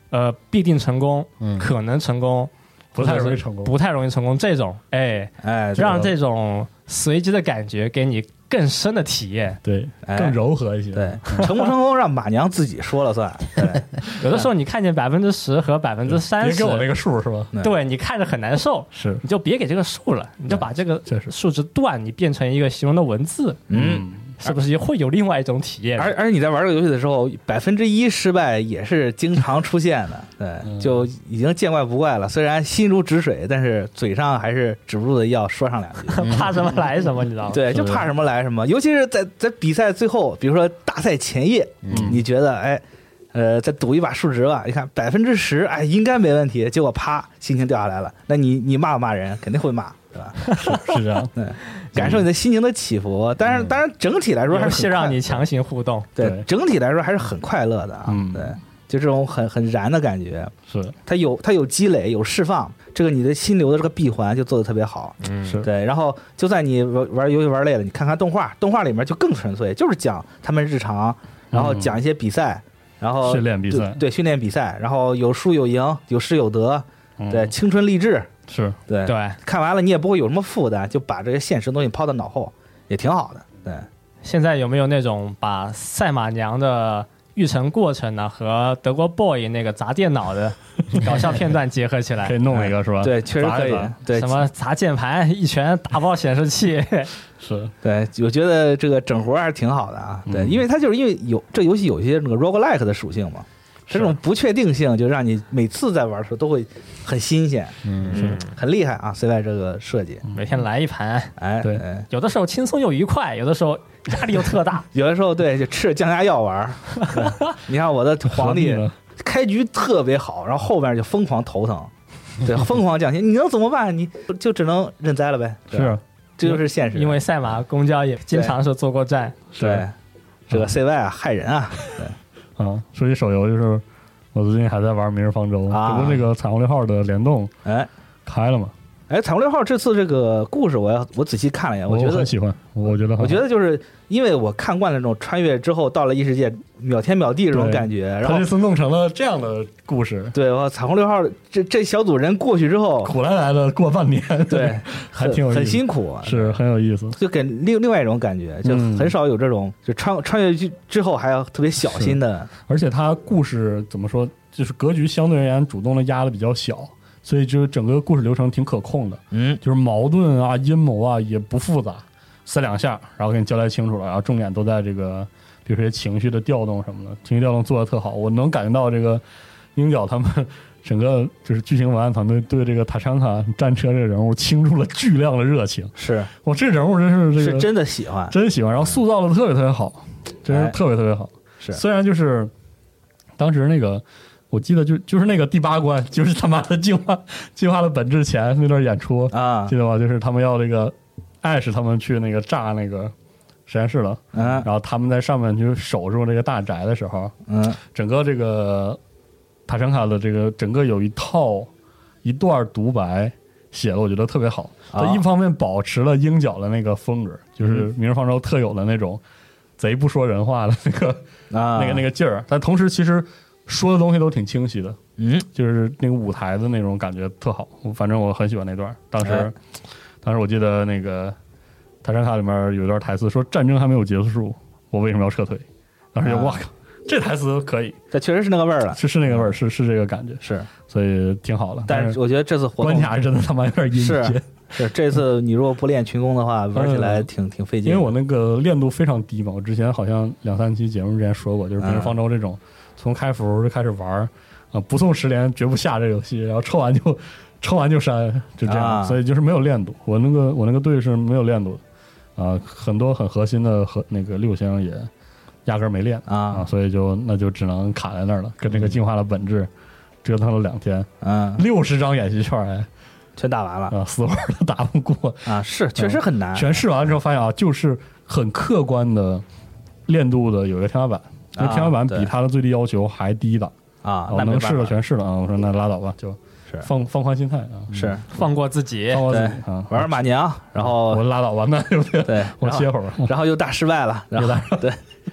必定成功，可能成功， 不太容易成功， 不太容易成功这种，让这种随机的感觉给你更深的体验， 对，更柔和一些。 对，成不成功让马娘自己说了算。对， 有的时候你看见10%和30%， 别给我那个数是吧？ 对，你看着很难受， 是， 你就别给这个数了，你就把这个数值段你变成一个形容的文字，是不是也会有另外一种体验？ 而且你在玩这个游戏的时候，1%失败也是经常出现的，对，就已经见怪不怪了。虽然心如止水，但是嘴上还是止不住的要说上两句， 怕什么来什么，你知道吗？ 对，就怕什么来什么。尤其是在比赛最后，比如说大赛前夜，你觉得再赌一把数值吧，你看10%，应该没问题，结果啪，心情掉下来了，那你骂不骂人？肯定会骂，对吧？ 是这样， 对。感受你的心情的起伏，当然整体来说还是让你强行互动， 对，整体来说还是很快乐的啊，对，就这种很燃的感觉， 是它有积累，有释放，这个你的心流的这个闭环就做得特别好， 是对，然后就算你玩游戏玩累了，你看看动画里面就更纯粹，就是讲他们日常，然后讲一些比赛，然后训练比赛， 对，训练比赛，然后有输有赢，有失有得，对，青春励志。 是对，看完了你也不会有什么负担，就把这些现实东西抛到脑后，也挺好的。对， 现在有没有那种把赛马娘的育成过程呢和德国 boy 那个砸电脑的搞笑片段结合起来， 可以弄一个是吧？ 对，确实可以。对， 什么砸键盘，一拳打爆显示器， 是对，我觉得这个整活还是挺好的啊。对，因为它就是因为这游戏有一些那个 roguelike 的属性嘛。这种不确定性就让你每次在玩的时候都会很新鲜， 是很厉害啊 ！CY 这个设计， 每天来一盘， 对， 有的时候轻松又愉快，有的时候压力又特大， 有的时候对就吃着降压药玩。你看我的皇帝开局特别好，然后后边就疯狂头疼，对，疯狂降血，你能怎么办？你就只能认栽了呗。 是， 这就是现实。 因为赛马公交也经常是坐过站， 对，这个 CY 啊害人啊，对。 说起手游，就是我最近还在玩《明日方舟》，这不那个彩虹6号的联动开了吗？ 彩虹6号这次这个故事我仔细看了一眼，我觉得很喜欢，我觉得就是因为我看惯了那种穿越之后到了异世界秒天秒地这种感觉，然后他这次弄成了这样的故事。 对，彩虹6号这小组人过去之后， 苦来的过半年， 对， 还挺有意思， 很辛苦， 是很有意思， 就给另外一种感觉，就很少有这种就穿越之后还要特别小心的， 而且他故事怎么说，就是格局相对而言主动的压的比较小。所以就整个故事流程挺可控的，就是矛盾啊、阴谋啊也不复杂，3-2下，然后给你交代清楚了，然后重点都在这个，比如说情绪的调动什么的，情绪调动做得特好，我能感觉到这个鹰角他们整个就是剧情文案团队对这个塔昌卡战车这个人物倾注了巨量的热情， 是我这人物真是这个是真的喜欢， 真喜欢，然后塑造的特别特别好，真是特别特别好， 是虽然就是当时那个。我记得就是那个第8关，就是他妈的进化的本质前那段演出啊， 记得吗？就是他们要这个艾什他们去那个炸那个实验室了，然后他们在上面就守住这个大宅的时候，整个这个塔申卡的这个整个有一段独白写的，我觉得特别好。他一方面保持了鹰角的那个风格，就是《明日方舟》特有的那种贼不说人话的那个劲儿，但同时其实。说的东西都挺清晰的，就是那个舞台的那种感觉特好，反正我很喜欢那段。当时我记得那个塔山卡里面有一段台词说战争还没有结束，我为什么要撤退？当时就哇靠，这台词可以， 这确实是那个味儿了， 是那个味儿，是这个感觉， 是， 所以挺好的。 但是我觉得这次活动关卡真的他妈有点阴间。 是这次你如果不练群攻的话，玩起来挺费劲。 因为我那个练度非常低嘛，我之前好像2-3期节目之前说过，就是《明日方舟》这种。从开服就开始玩不送10连绝不下这游戏，然后抽完就删，就这样，所以就是没有练度。我那个队是没有练度的很多很核心的和那个6星也压根没练所以那就只能卡在那儿了，跟这个进化的本质折腾了2天，60张演习券全打完了死活都打不过是确实很难。 全试完之后发现就是很客观的练度的有一个天花板。因为天花板比他的最低要求还低的我能试的全试了我说那拉倒吧，就是放宽心态是放过自己， 玩马娘，然后我拉倒吧，那对不对？我歇会儿， 然后又大失败了，然后对，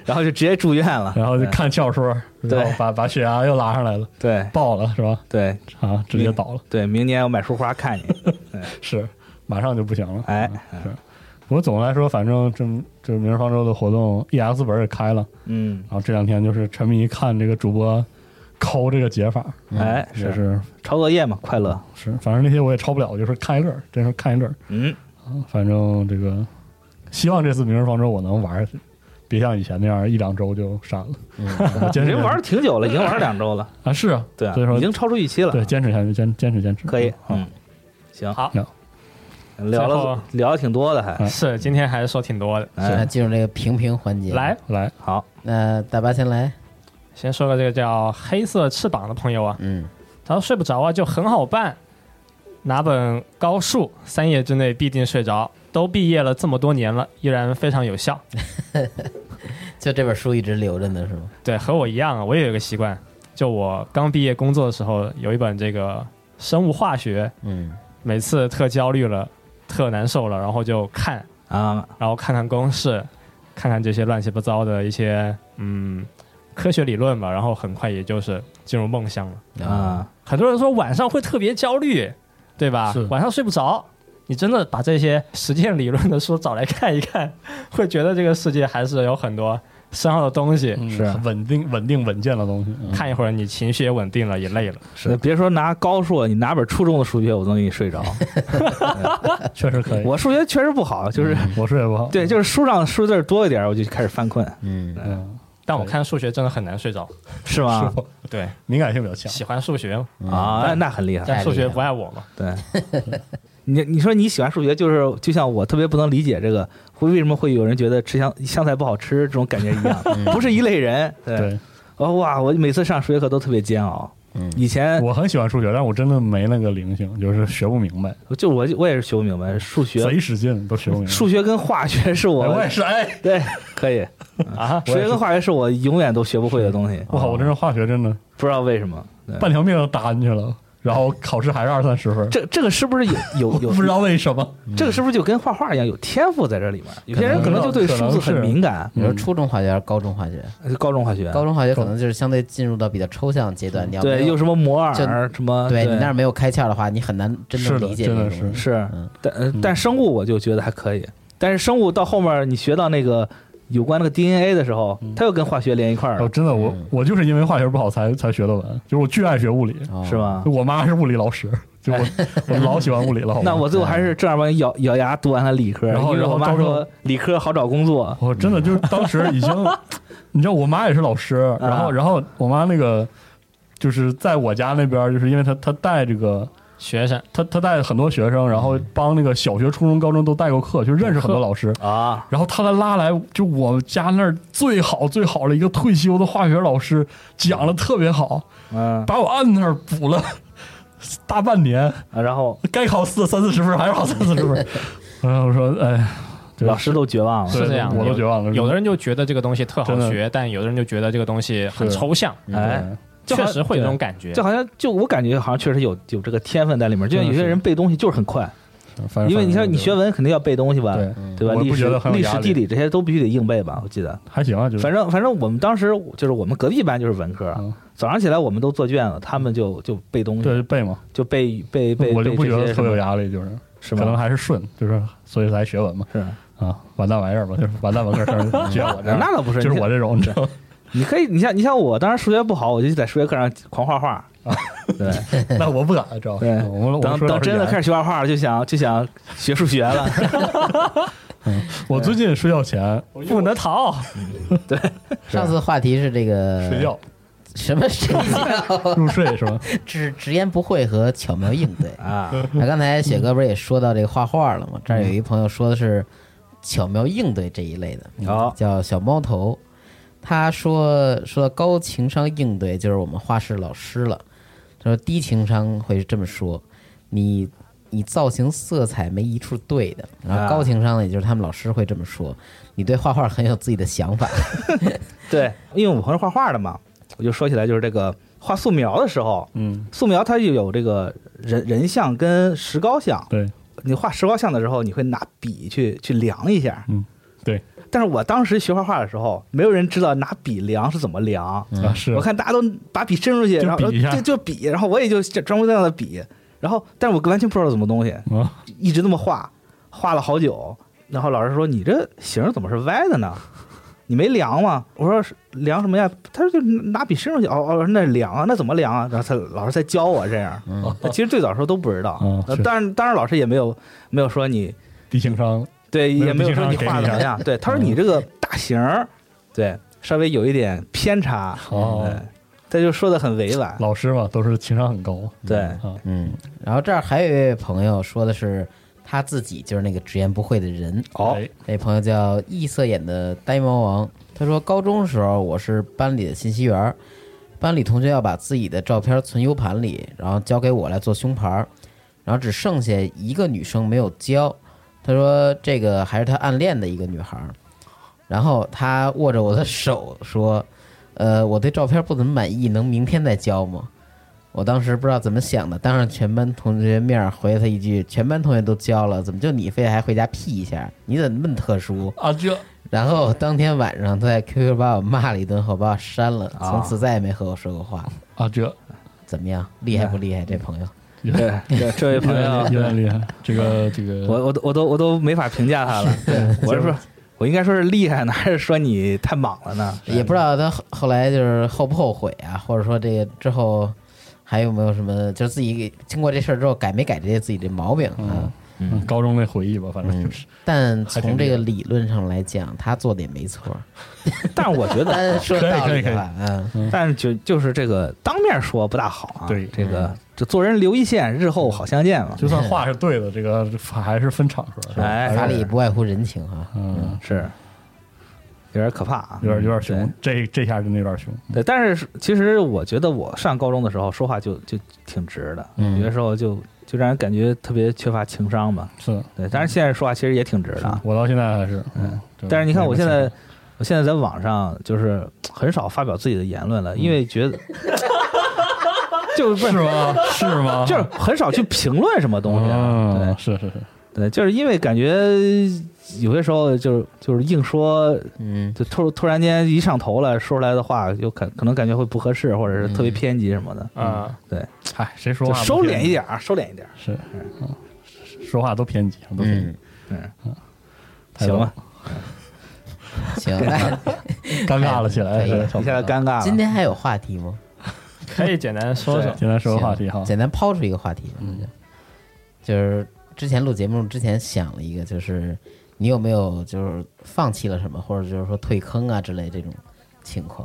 然后就直接住院了， 然后就看教说，然后把血压又拉上来了， 对， 爆了是吧？ 对啊，直接倒了。 对，明年我买束花看你， 是马上就不行了。 哎， 是。不过总的来说，反正这明日方舟的活动 EX 本也开了，然后这2天就是沉迷看这个主播抠这个解法， 哎， 是抄作业嘛，快乐是，反正那些我也抄不了，就是看一乐，真是看一乐。反正这个希望这次明日方舟我能玩下去，别像以前那样1-2周就删了。 已经玩挺久了，已经玩2周了啊，是啊， 对啊， 所以说已经超出预期了。 对，坚持下去，坚持， 可以。行， 好。 聊了挺多的，还是今天还是说挺多的。 那进入这个评评环节， 来， 好， 那大巴先来， 先说个这个叫黑色翅膀的朋友啊，他说睡不着啊，就很好办，拿本高数，3页之内必定睡着，都毕业了这么多年了，依然非常有效。 就这本书一直留着呢，是吗？ 对，和我一样啊，我也有一个习惯，就我刚毕业工作的时候，有一本这个生物化学，每次特焦虑了。特难受了，然后就看啊，然后看看公式，看看这些乱七八糟的一些科学理论吧，然后很快也就是进入梦乡了啊。很多人说晚上会特别焦虑，对吧？晚上睡不着，你真的把这些实践理论的书找来看一看，会觉得这个世界还是有很多深奥的东西， 是稳健的东西。 看一会儿，你情绪也稳定了，也累了。 是，别说拿高数，你拿本初中的数学，我都能给你睡着。 确实可以。 我数学确实不好，就是我数学不好。 对，就是书上数字多一点，我就开始犯困。 但我看数学真的很难睡着， 是吗？ 对， 敏感性比较强， 喜欢数学啊，那很厉害。 但数学不爱我嘛？ 对。你说你喜欢数学，就像我特别不能理解这个，为什么会有人觉得吃香菜不好吃这种感觉一样，不是一类人。对，哇，我每次上数学课都特别煎熬。以前我很喜欢数学，但我真的没那个灵性，就是学不明白。 就我也是学不明白数学， 贼使劲都学不明白。 数学跟化学是我也是对，可以啊，数学跟化学是我永远都学不会的东西。 哇，我这是化学真的不知道为什么半条命都搭进去了。然后考试还是20-30分， 这个是不是有不知道为什么？ 这个是不是就跟画画一样有天赋在这里面？有些人可能就对数字很敏感。 比如初中化学还是高中化学？ 高中化学可能就是相对进入到比较抽象阶段。你要对，有什么摩尔什么？ 对你那儿没有开窍的话，你很难真正理解这个东西。 是，但生物我就觉得还可以。但是生物到后面你学到那个。有关那个 DNA 的时候，它又跟化学连一块儿。 真的，我就是因为化学不好才学的文，就是我巨爱学物理， 是吗？ 我妈是物理老师，就我老喜欢物理了。 那我最后还是正儿八经咬牙读完了理科， 然后我妈说理科好找工作。 我真的就是当时已经，你知道我妈也是老师，然后我妈那个就是在我家那边，就是因为她带这个。 学生， 他带很多学生，然后帮那个小学、初中、高中都带过课，就认识很多老师啊。 然后他才拉来，就我们家那儿最好的一个退休的化学老师，讲的特别好，把我按那儿补了大半年， 然后该考30-40分还是考30-40分。然后我说，哎， 老师都绝望了， 是这样， 我都绝望了。 有的人就觉得这个东西特好学，但有的人就觉得这个东西很抽象， 哎。 确实会有这种感觉， 就好像我感觉好像确实有这个天分在里面，就像有些人背东西就是很快，因为你像你学文肯定要背东西吧，对吧？历史、地理这些都必须得硬背吧？我记得还行啊，就反正我们当时就是我们隔壁班就是文科，早上起来我们都做卷子，他们就背东西， 对，背嘛， 就背， 我就不觉得特有压力，就是可能还是顺，就是所以才学文嘛， 是啊，完蛋玩意儿吧，就是完蛋文科生学我这， 那倒不是， 就是我这种，你知道。 你可以，你像我，当时数学不好，我就在数学课上狂画画。对， 那我不敢，知道吧？ 对，等真的开始学画画，就想学数学了。 我最近睡觉前不能逃。 对， 上次话题是这个睡觉， 什么睡觉？ 入睡是吧？ 直言不讳和巧妙应对啊。那刚才雪哥不是也说到这个画画了吗？这儿有一朋友说的是巧妙应对这一类的，叫小猫头。他说高情商应对就是我们画室老师了。他说低情商会这么说，你造型色彩没一处对的。然后高情商呢，也就是他们老师会这么说，你对画画很有自己的想法。 对，因为我朋友画画的嘛，我就说起来就是这个画素描的时候，素描它就有这个人像跟石膏像。 对， 你画石膏像的时候，你会拿笔去量一下。 对。 但是我当时学画画的时候，没有人知道拿笔量是怎么量啊，是我看大家都把笔伸出去，然后就比，然后我也就专门在那比，然后但是我完全不知道什么东西，一直那么画了好久，然后老师说你这形怎么是歪的呢？你没量吗？我说量什么呀？他说就拿笔伸出去，哦，那量啊，那怎么量啊？然后老师才教我这样。其实最早的时候都不知道，当然老师也没有说你低情商， 对，也没有说你画的怎么样。对，他说你这个大形，对，稍微有一点偏差。对，他就说的很委婉。 老师嘛，都是情商很高。 对， 然后这儿还有一位朋友说的是。他自己就是那个直言不讳的人这朋友叫异色眼的呆毛王，他说高中的时候我是班里的信息员，班里同学要把自己的照片存 U 盘里，然后交给我来做胸牌，然后只剩下一个女生没有交，他说这个还是他暗恋的一个女孩，然后他握着我的手说我对照片不怎么满意，能明天再交吗？我当时不知道怎么想的，当着全班同学面回了他一句：“全班同学都交了，怎么就你非得还回家 P 一下？你怎么那么特殊啊？” 然后当天晚上他在 QQ 把我骂了一顿后，把我删了，从此再也没和我说过话啊。 怎么样？厉害不厉害？这朋友， 这位朋友有点厉害。这个， 我都没法评价他了。我是说。我应该说是厉害呢，还是说你太莽了呢？ 也不知道他后来就是后不后悔啊，或者说这个之后还有没有什么，就是自己经过这事儿之后改没改这些自己的毛病啊？ 高中的回忆吧，反正就是。 但从这个理论上来讲，他做的也没错。 但是我觉得说道理吧， 但是就是这个当面说不大好啊。 对， 这个就做人留一线，日后好相见嘛。 就算话是对的，这个还是分场合。 法理不外乎人情哈。 是。有点可怕啊， 有点凶，这下真的有点凶。 对，但是其实我觉得我上高中的时候说话就挺直的，有的时候就让人感觉特别缺乏情商吧。 是， 对，但是现在说话其实也挺直的。 我到现在还是， 但是你看我现在在网上就是很少发表自己的言论了，因为觉得就是吗？是吗？ 就是很少去评论什么东西。对， 是。 对，就是因为感觉有些时候就是硬说，就突然间一上头了，说出来的话就可能感觉会不合适，或者是特别偏激什么的啊。 对， 嗨，谁说话收敛一点，收敛一点。 是，说话都偏激，都偏激。 行吧， 行， 尴尬了起来， 一下子尴尬了。 今天还有话题吗？ 可以简单说说， 简单说个话题哈， 简单抛出一个话题，就是之前录节目之前想了一个，就是你有没有就是放弃了什么，或者就是说退坑啊之类这种情况？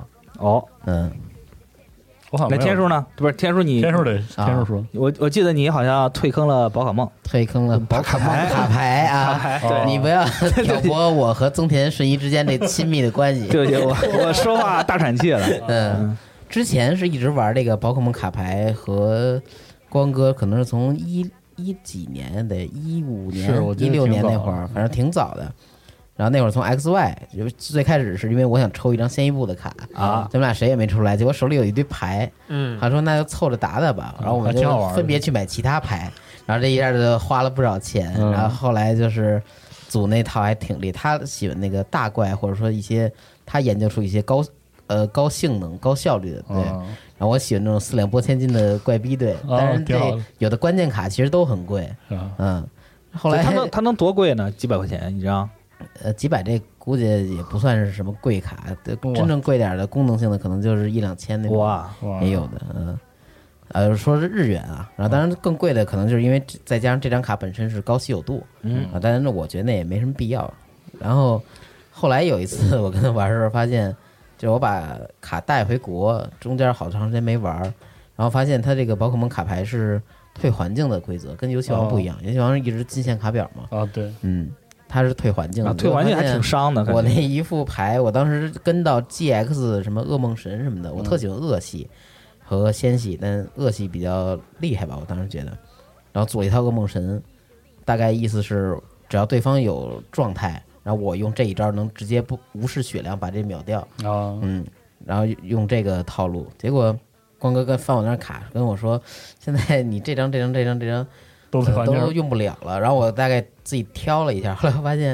我好像那天数呢？不是天数， 天数说， 我记得你好像退坑了宝可梦， 退坑了宝可梦卡牌啊！ 对， 你不要挑拨我和增田顺一之间这亲密的关系。 对，我说话大喘气了。 之前是一直玩这个宝可梦卡牌，和光哥可能是从一几年的15年、16年那会儿，反正挺早的。然后那会儿从 XY 就最开始是因为我想抽一张仙一部的卡啊，咱们俩谁也没抽出来，结果手里有一堆牌，他说那就凑着打打吧，然后我们就分别去买其他牌，然后这一下就花了不少钱，然后后来就是组那套还挺厉害，他喜欢那个大怪，或者说一些他研究出一些高性能、高效率的，对。然后我喜欢那种4两拨千斤的怪逼队，但是这有的关键卡其实都很贵，后来他能多贵呢？几百块钱一张？ 几百这估计也不算是什么贵卡，真正贵点的功能性的可能就是1-2千那种，也有的，说是日元啊，然后当然更贵的可能就是因为再加上这张卡本身是高稀有度，但是我觉得那也没什么必要。然后后来有一次我跟他玩的时候发现，就我把卡带回国，中间好长时间没玩，然后发现它这个宝可梦卡牌是退环境的规则，跟游戏王不一样，游戏王一直进线卡表嘛， 对， 它是退环境的， 退环境还挺伤的。 我那一副牌，我当时跟到 GX 什么噩梦神什么的，我特喜欢恶系和仙系，但恶系比较厉害吧，我当时觉得。然后组一套噩梦神，大概意思是只要对方有状态，然后我用这一招能直接无视血量把这秒掉然后用这个套路。结果光哥翻我那卡跟我说，现在你这张都用不了了，然后我大概自己挑了一下，后来我发现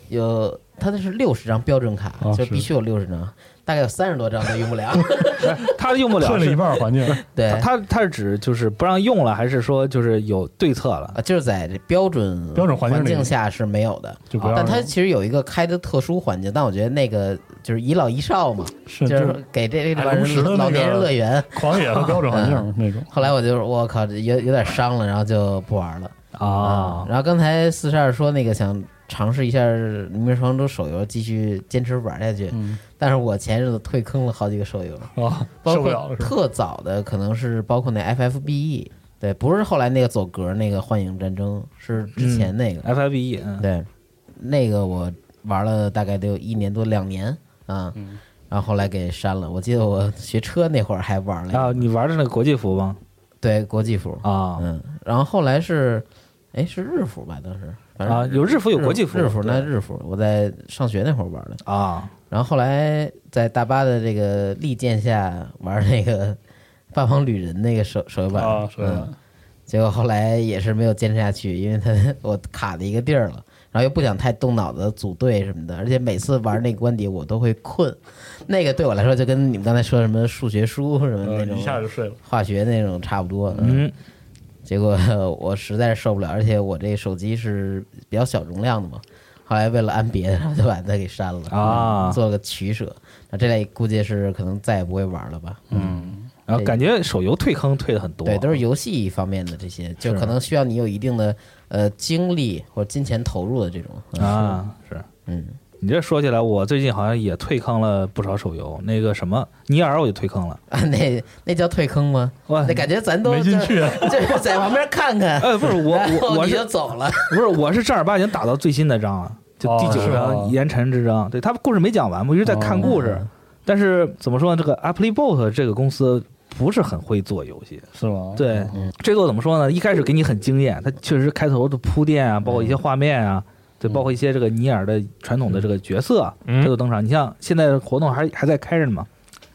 有它那是60张标准卡，就必须有60张。大概有30多张都用不了， 他用不了， 退了一半环境。 对， 他是指就是不让用了，还是说就是有对策了？ 就是在这标准环境下是没有的，但它其实有一个开的特殊环境，但我觉得那个就是遗老遗少嘛，就是给这帮人老年人乐园、 狂野和标准环境那种。 后来我靠，有点伤了，然后就不玩了啊。然后刚才42说那个想尝试一下《黎明双周》手游，继续坚持玩下去。但是我前日子退坑了好几个手游包括特早的可能是包括那 FFBE， 对，不是后来那个走格那个幻影战争，是之前那个 FFBE， 对，那个我玩了大概得有1年多2年啊。然后后来给删了。我记得我学车那会儿还玩了你玩的那个国际服吗？ 对，国际服啊，然后后来是日服吧，当时有日服有国际服， 日服，我在上学那会儿玩的啊。 然后后来在大巴的这个利剑下玩那个《八方旅人》那个手游版结果后来也是没有坚持下去，因为我卡在一个地儿了，然后又不想太动脑子组队什么的，而且每次玩那个关底我都会困，那个对我来说就跟你们刚才说什么数学书什么那种， 一下就睡了， 化学那种差不多。结果我实在是受不了，而且我这手机是比较小容量的嘛，后来为了安别的，然后就把它给删了做了个取舍。那这类估计是可能再也不会玩了吧。 然后感觉手游退坑退的很多， 对，都是游戏方面的这些，就可能需要你有一定的精力或者金钱投入的这种是。你这说起来，我最近好像也退坑了不少手游。那个什么尼尔我就退坑了那叫退坑吗？那感觉咱都没进去， 就是在旁边看看。 不是我就走了。 不是，我是正儿八经打到最新的章了，就第9章盐尘之章。对，他故事没讲完，我一直在看故事。但是怎么说呢？这个 Applebot 这个公司不是很会做游戏， 是吗？ 对，这个怎么说呢？一开始给你很惊艳，它确实开头的铺垫啊，包括一些画面啊。对，包括一些这个尼尔的传统的这个角色这个登场。你像现在活动还在开着呢嘛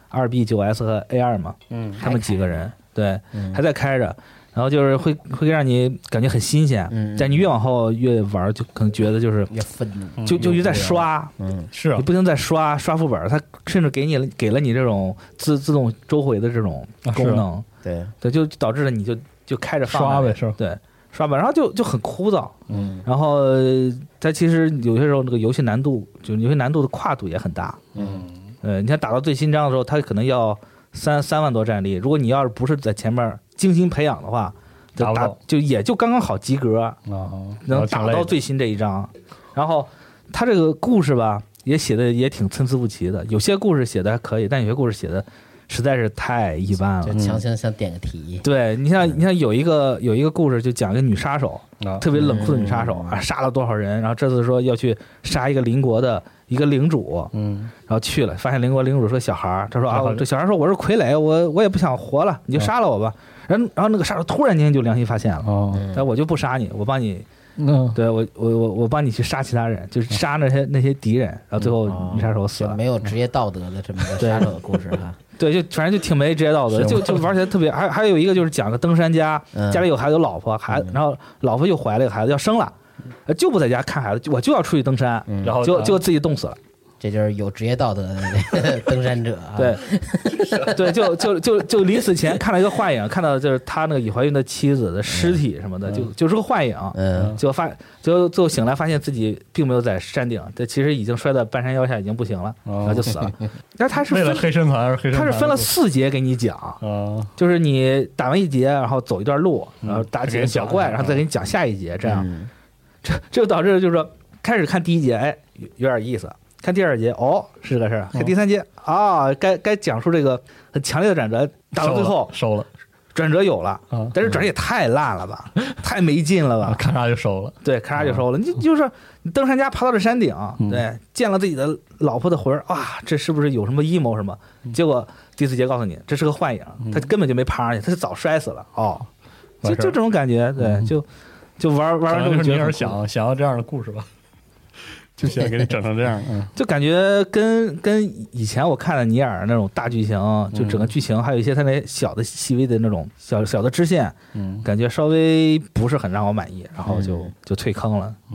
，2B9S 和 A2 嘛，他们几个人对还在开着，然后就是会让你感觉很新鲜。但你越往后越玩，就可能觉得就是越愤怒， 就在刷， 是你不停在刷副本，它甚至给了你这种自动周回的这种功能， 对， 就导致了你就开着刷呗，是对。刷本，然后就很枯燥，然后它其实有些时候这个游戏难度的跨度也很大，你看打到最新章的时候，它可能要3万多战力，如果你要是不是在前面精心培养的话，就也就刚刚好及格能打到最新这一章。然后它这个故事吧，也写的也挺参差不齐的，有些故事写的还可以，但有些故事写的实在是太一般了， 就强行想点个题。 对，你像有一个故事，就讲一个女杀手，特别冷酷的女杀手杀了多少人，然后这次说要去杀一个邻国的一个领主，然后去了，发现邻国领主是个小孩，他说这小孩说我是傀儡，我也不想活了，你就杀了我吧。然后那个杀手突然间就良心发现了，但我就不杀你，我帮你。对我帮你去杀其他人，就是杀那些敌人，然后最后女杀手死了， 没有职业道德的这么个杀手的故事哈。 对，就反正就挺没职业道德，就玩起来特别。还有一个就是讲个登山家，家里有孩子有老婆，然后老婆又怀了一个孩子要生了，就不在家看孩子，我就要出去登山，然后就自己冻死了。 这就是有职业道德的登山者啊！ 对，就临死前看了一个幻影，看到就是他那个已怀孕的妻子的尸体什么的，就是个幻影。就醒来发现自己并没有在山顶，这其实已经摔到半山腰下，已经不行了，然后就死了。但是他是为了黑身材还是黑身材？ 他是分了4节给你讲，就是你打完1节，然后走一段路，然后打几个小怪，然后再给你讲下一节，这样，这就导致就是说开始看第1节，哎，有点意思。看第2节是这个事儿，看第3节该讲述这个很强烈的转折，打到最后收了， 转折有了，但是转折也太烂了吧，太没劲了吧， 咔嚓就收了， 对，咔嚓就收了。就是你登山家爬到这山顶，对，见了自己的老婆的魂这是不是有什么阴谋什么？结果第4节告诉你这是个幻影，他根本就没爬上去，他是早摔死了就这种感觉，对，就玩这个， 你也是想要这样的故事吧。就想给你整成这样， 就感觉跟以前我看的尼尔那种大剧情，就整个剧情还有一些它那小的细微的那种小的支线，感觉稍微不是很让我满意，然后就退坑了。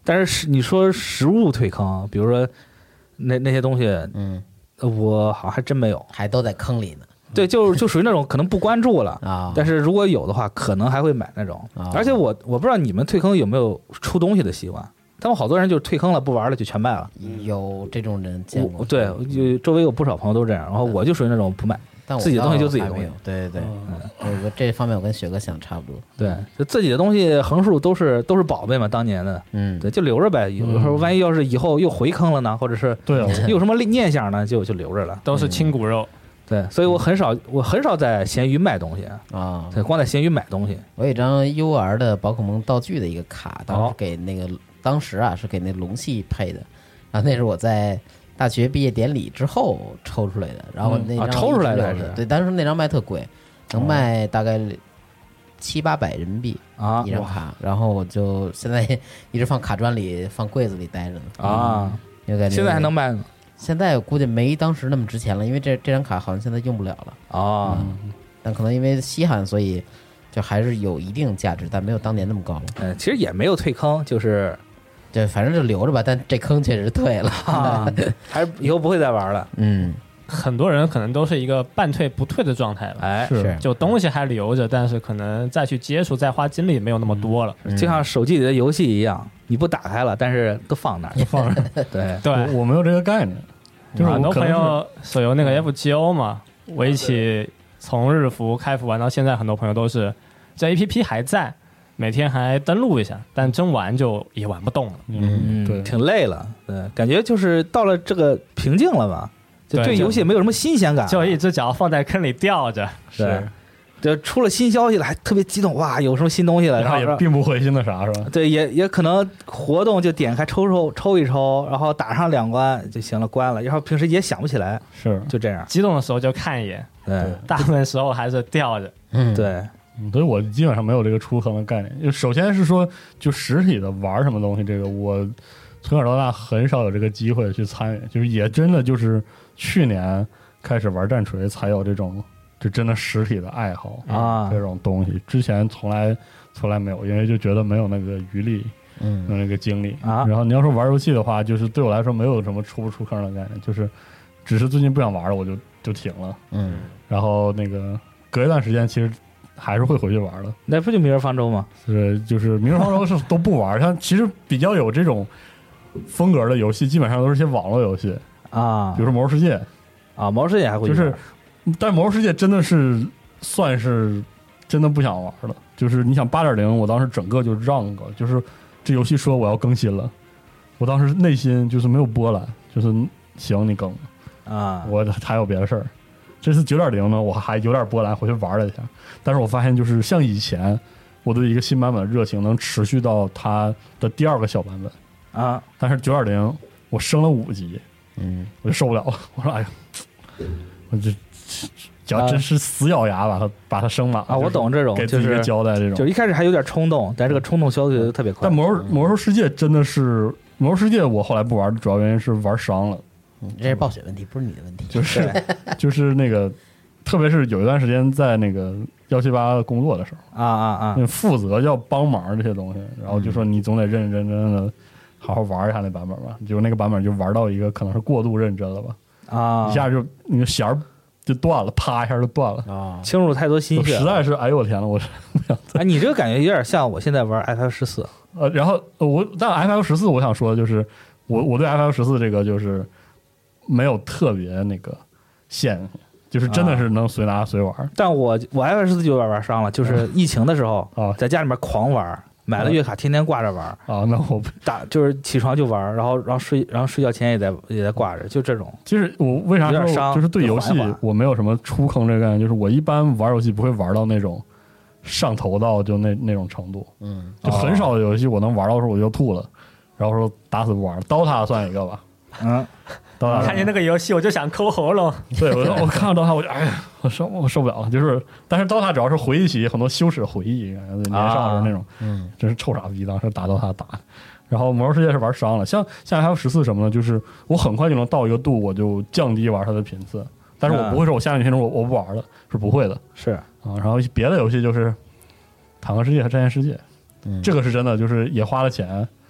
但是你说实物退坑，比如说那些东西，我好像还真没有， 还都在坑里呢。 对，就属于那种可能不关注了啊，但是如果有的话，可能还会买那种。而且我不知道你们退坑有没有出东西的习惯，他们好多人就是退坑了不玩了就全卖了。 有这种人见过？ 对，周围有不少朋友都这样，然后我就属于那种不卖。 但我自己的东西就自己的东西， 对，我这方面我跟雪哥想差不多。 对，就自己的东西横竖都是宝贝嘛，当年的，对，就留着呗。有的时候万一要是以后又回坑了呢，或者是又有什么念想呢，就留着了。 都是亲骨肉。 对，所以我很少在闲鱼卖东西啊，对，光在闲鱼买东西。 我有一张 UR 的宝可梦道具的一个卡，当时啊是给那龙系配的，啊，那是我在大学毕业典礼之后抽出来的，然后那张抽出来的， 对，当时那张卖特贵，能卖大概700-800人民币啊一张卡，然后我就现在一直放卡砖里，放柜子里待着呢啊，现在还能卖吗？ 现在我估计没当时那么值钱了，因为这张卡好像现在用不了了啊，但可能因为稀罕，所以就还是有一定价值，但没有当年那么高了。 其实也没有退坑，就是对，反正就留着吧。但这坑确实退了， 还是以后不会再玩了。 很多人可能都是一个半退不退的状态了， 哎， 是就东西还留着，但是可能再去接触、再花精力没有那么多了。 就像手机里的游戏一样，你不打开了，但是都放那儿， 放那儿。 对， 我没有这个概念。就是很多朋友手游那个 FGO 嘛，围棋从日服开服玩到现在，很多朋友都是这 APP 还在，每天还登录一下，但真玩就也玩不动了。 对，挺累了。对，感觉就是到了这个瓶颈了吧，就对游戏没有什么新鲜感， 就一只脚放在坑里吊着。 是。就出了新消息了，还特别激动，哇，有什么新东西了， 然后也并不会新的啥，是吧？ 对，也可能活动就点开抽一抽，然后打上2关就行了，关了。然后平时也想不起来， 是就这样。 激动的时候就看一眼， 对， 大部分时候还是吊着。 对， 所以我基本上没有这个出坑的概念。就首先是说，就实体的玩什么东西，这个我从小到大很少有这个机会去参与，就是也真的就是去年开始玩战锤才有这种。就真的实体的爱好啊，这种东西之前从来没有，因为就觉得没有那个余力，有那个精力啊。然后你要说玩游戏的话，就是对我来说没有什么出不出坑的概念，就是只是最近不想玩了，我就停了。然后那个隔一段时间，其实还是会回去玩的。 那不就明日方舟吗？ 就是明日方舟是都不玩，像其实比较有这种风格的游戏，基本上都是些网络游戏啊，比如说魔兽世界啊，魔兽世界还会就是。但魔兽世界真的是算是真的不想玩了，就是你想 8.0 我当时整个就让个，就是这游戏说我要更新了，我当时内心就是没有波澜，就是行你更啊，我还有别的事儿。这次 9.0 呢我还有点波澜，回去玩了一下，但是我发现就是像以前我对一个新版本的热情能持续到它的第2个小版本啊，但是 9.0 我升了5级，我就受不了了，我说哎呀，我就真是死咬牙把它升满啊！我懂这种， 给自己一个交代，这种就一开始还有点冲动，但这个冲动消退的特别快。 但魔兽世界真的是魔兽世界，我后来不玩的主要原因是玩伤了。 这是暴雪问题，不是你的问题。 就是那个，特别是有一段时间在那个178工作的时候啊， 负责要帮忙这些东西，然后就说你总得认认真真的好好玩一下那版本吧。结果那个版本就玩到一个可能是过度认真了吧啊，一下就那个弦儿。就断了，啪一下就断了啊！倾入太多心血， 实在是哎呦我天呐，我哎，你这个感觉有点像我现在玩 FF14， 然后但 FF14 我想说的就是我对 FF14 这个就是没有特别那个限，就是真的是能随拿随玩。 但我 FF14 就玩伤了，就是疫情的时候啊，在家里面狂玩。买了月卡，天天挂着玩啊！那我就是起床就玩，然后睡觉前也在挂着，就这种。 其实我为啥说就是对游戏我没有什么出坑这个概念，就是我一般玩游戏不会玩到那种上头到就那种程度，就很少的游戏我能玩到时候我就吐了，然后说打死不玩。DOTA 算一个吧， 看见那个游戏我就想抠喉咙。 对，我看到DOTA我就哎呀，我受不了了。就是，但是DOTA主要是回忆起很多羞耻的回忆，年少的那种，真是臭傻逼，当时打DOTA打。然后魔兽世界是玩伤了，像FF14什么的，就是我很快就能到一个度，我就降低玩它的频次。但是我不会说我下几天钟我不玩了，是不会的。 是啊， 然后别的游戏就是坦克世界和战舰世界，这个是真的，就是也花了钱。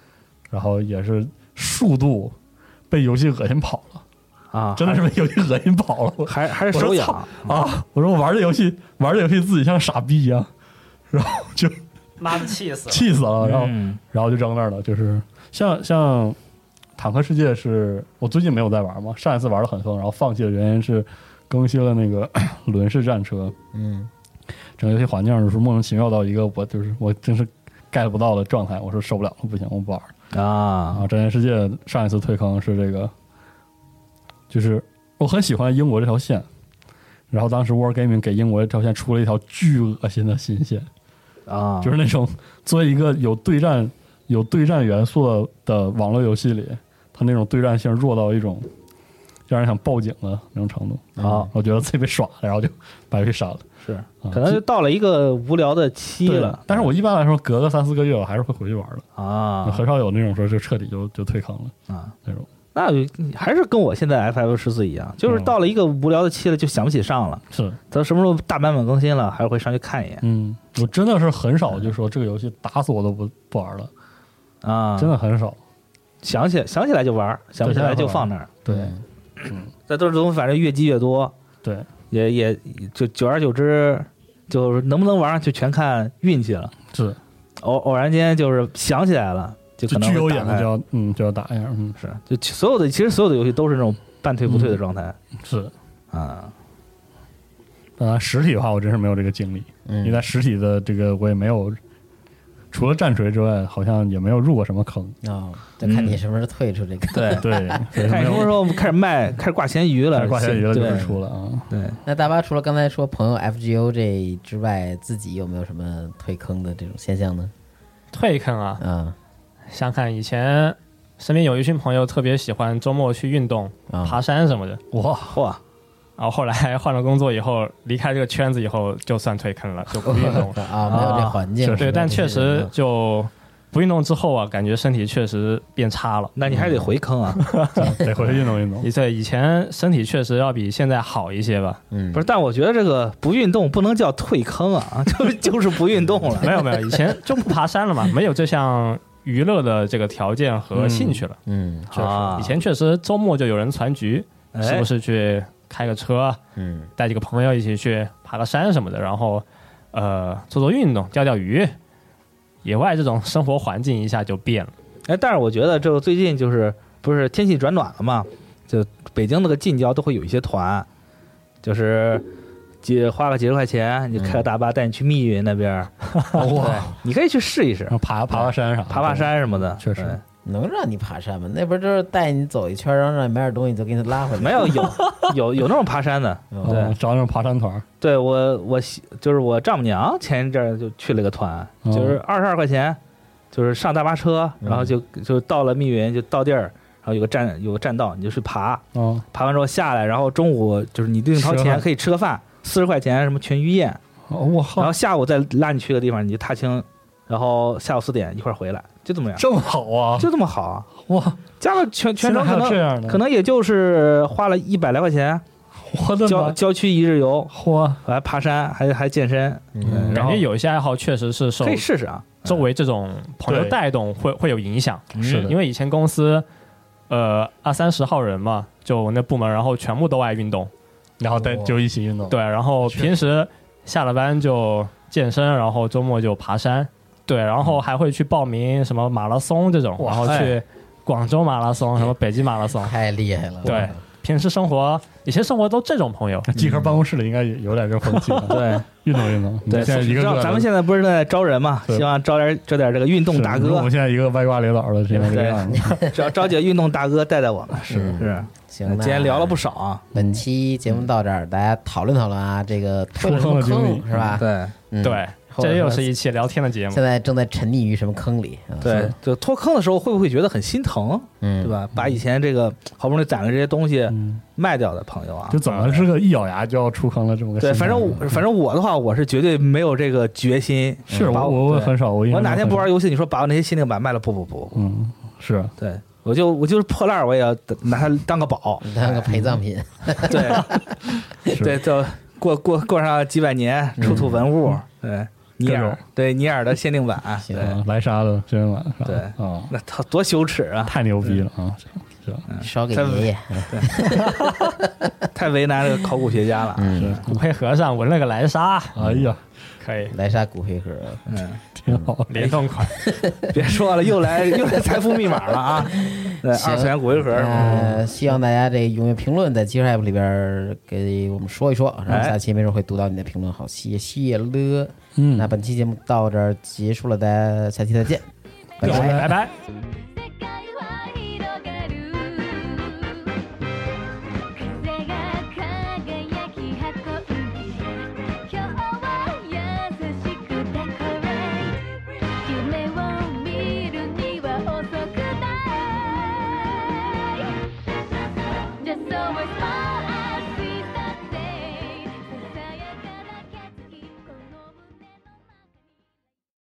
然后也是数度被游戏恶心跑了啊， 真的是被游戏恶心跑了， 还是手痒啊！我说我玩这游戏自己像傻逼一样，然后就妈的气死了，然后就扔那儿了。就是像坦克世界是我最近没有在玩嘛，上一次玩的很疯，然后放弃的原因是更新了那个轮式战车，整个游戏环境就是莫名其妙到一个我真是 get 不到的状态，我说受不了了，不行，我不玩了啊！战舰世界上一次退坑是这个，就是我很喜欢英国这条线，然后当时 Wargaming 给英国这条线出了一条巨恶心的新线啊，就是那种作为一个有对战元素的网络游戏里，它那种对战性弱到一种让人想报警的那种程度啊！我觉得自己被耍了，然后就把游戏删了。 是，可能就到了一个无聊的期了。 但是我一般来说隔个3-4个月我还是会回去玩的啊， 很少有那种说就彻底就退坑了啊那种。 那还是跟我现在 FF14 一样，就是到了一个无聊的期了，就想不起上了。 是， 等什么时候大版本更新了，还是会上去看一眼。 我真的是很少就说这个游戏打死我都不玩了啊，真的很少。 想起来就玩，想不起来就放那儿。 对， 这都是东西，反正越积越多。 对， 也就久而久之，就是能不能玩就全看运气了。 是， 偶然间就是想起来了，就可能具有眼的就要打一下。 是，就其实所有的游戏都是那种半退不退的状态。 是啊， 当然实体的话，我真是没有这个经历，因为在实体的这个我也没有。除了战锤之外，好像也没有入过什么坑啊。就看你什么时候退出这个。 对，看什么时候开始挂咸鱼了， 挂咸鱼了就是出了啊。 对， 那大巴除了刚才说朋友 FGO 这之外，自己有没有什么退坑的这种现象呢？ 退坑啊，想看以前身边有一群朋友特别喜欢周末去运动、爬山什么的。 哇！ 然后后来换了工作以后，离开这个圈子以后，就算退坑了，就不运动了啊，没有这环境。 对，但确实就不运动之后啊，感觉身体确实变差了。 那你还得回坑啊， 得回去运动运动。 对，以前身体确实要比现在好一些吧。 不是，但我觉得这个不运动不能叫退坑啊，就是不运动了。 没有，以前就不爬山了嘛，没有这项娱乐的这个条件和兴趣了。确实，以前确实周末就有人攒局，是不是去开个车，带几个朋友一起去爬个山什么的，然后做运动、钓鱼，野外这种生活环境一下就变了。 但是我觉得这个最近就是不是天气转暖了嘛，就北京那个近郊都会有一些团，就是花个几十块钱，你开个大巴带你去密云那边，哇，你可以去试一试， 爬山啥， 爬山什么的， 确实。 能让你爬山吗？那不就是带你走一圈，然后让你买点东西，就给你拉回来？ 没有，有那种爬山的，对， 找那种爬山团。 对我就是我丈母娘前一阵就去了个团，就是22块钱，就是上大巴车，然后就到了密云，就到地儿，然后有个栈道，你就去爬，爬完之后下来，然后中午就是你不用掏钱可以吃个饭，40块钱什么全鱼宴，然后下午再拉你去个地方，你就踏青，然后下午4点一块回来。就这么样， 这么好啊！ 就这么好啊！ 哇， 加了全程可能也就是花了100来块钱，郊区一日游，还爬山，还健身， 感觉有一些爱好确实是受可以试试啊， 周围这种朋友带动会有影响。 是的， 因为以前公司20-30号人嘛，就那部门，然后全部都爱运动， 然后就一起运动。 对，然后平时下了班就健身，然后周末就爬山。对，然后还会去报名什么马拉松这种，然后去广州马拉松、什么北京马拉松， 太厉害了。 对，平时生活以前生活都这种朋友， 集合办公室里应该有点这风气。 对， 运动。 对，咱们现在不是在招人嘛，希望招点这个运动大哥。 我们现在一个歪瓜裂枣的这个样子， 招几个运动大哥带我们。 是。 行， 今天聊了不少啊。 本期节目到这儿，大家讨论啊，这个退了什么坑是吧？ 对。这又是一期聊天的节目。 现在正在沉溺于什么坑里？ 对，就脱坑的时候会不会觉得很心疼？对吧？把以前这个好不容易攒的这些东西卖掉的朋友啊， 就怎么是个一咬牙就要出坑了这么个？ 对，反正我的话，我是绝对没有这个决心。 是我很少，我哪天不玩游戏，你说把我那些心灵版卖了，不， 是对。我就是破烂，我也要拿它当个宝， 当个陪葬品。 对，就过上几百年，出土文物。对。 尼尔的限定版，对， 莱莎的真人版， 对啊， 那他多羞耻啊， 太牛逼了啊！ 烧给爷爷， 太为难这个考古学家了。 骨灰盒上纹了个莱莎， 哎呀， 可以， 莱莎骨灰盒， 挺好， 联动款。 别说了，又来财富密码了啊！对，二次元骨灰盒。 希望大家这踊跃评论，在集合 app 里边给我们说一说，然后下期没准会读到你的评论。好，谢谢了。那本期节目到这儿结束了，大家下期再见，拜拜， 拜拜。 Just so much fun.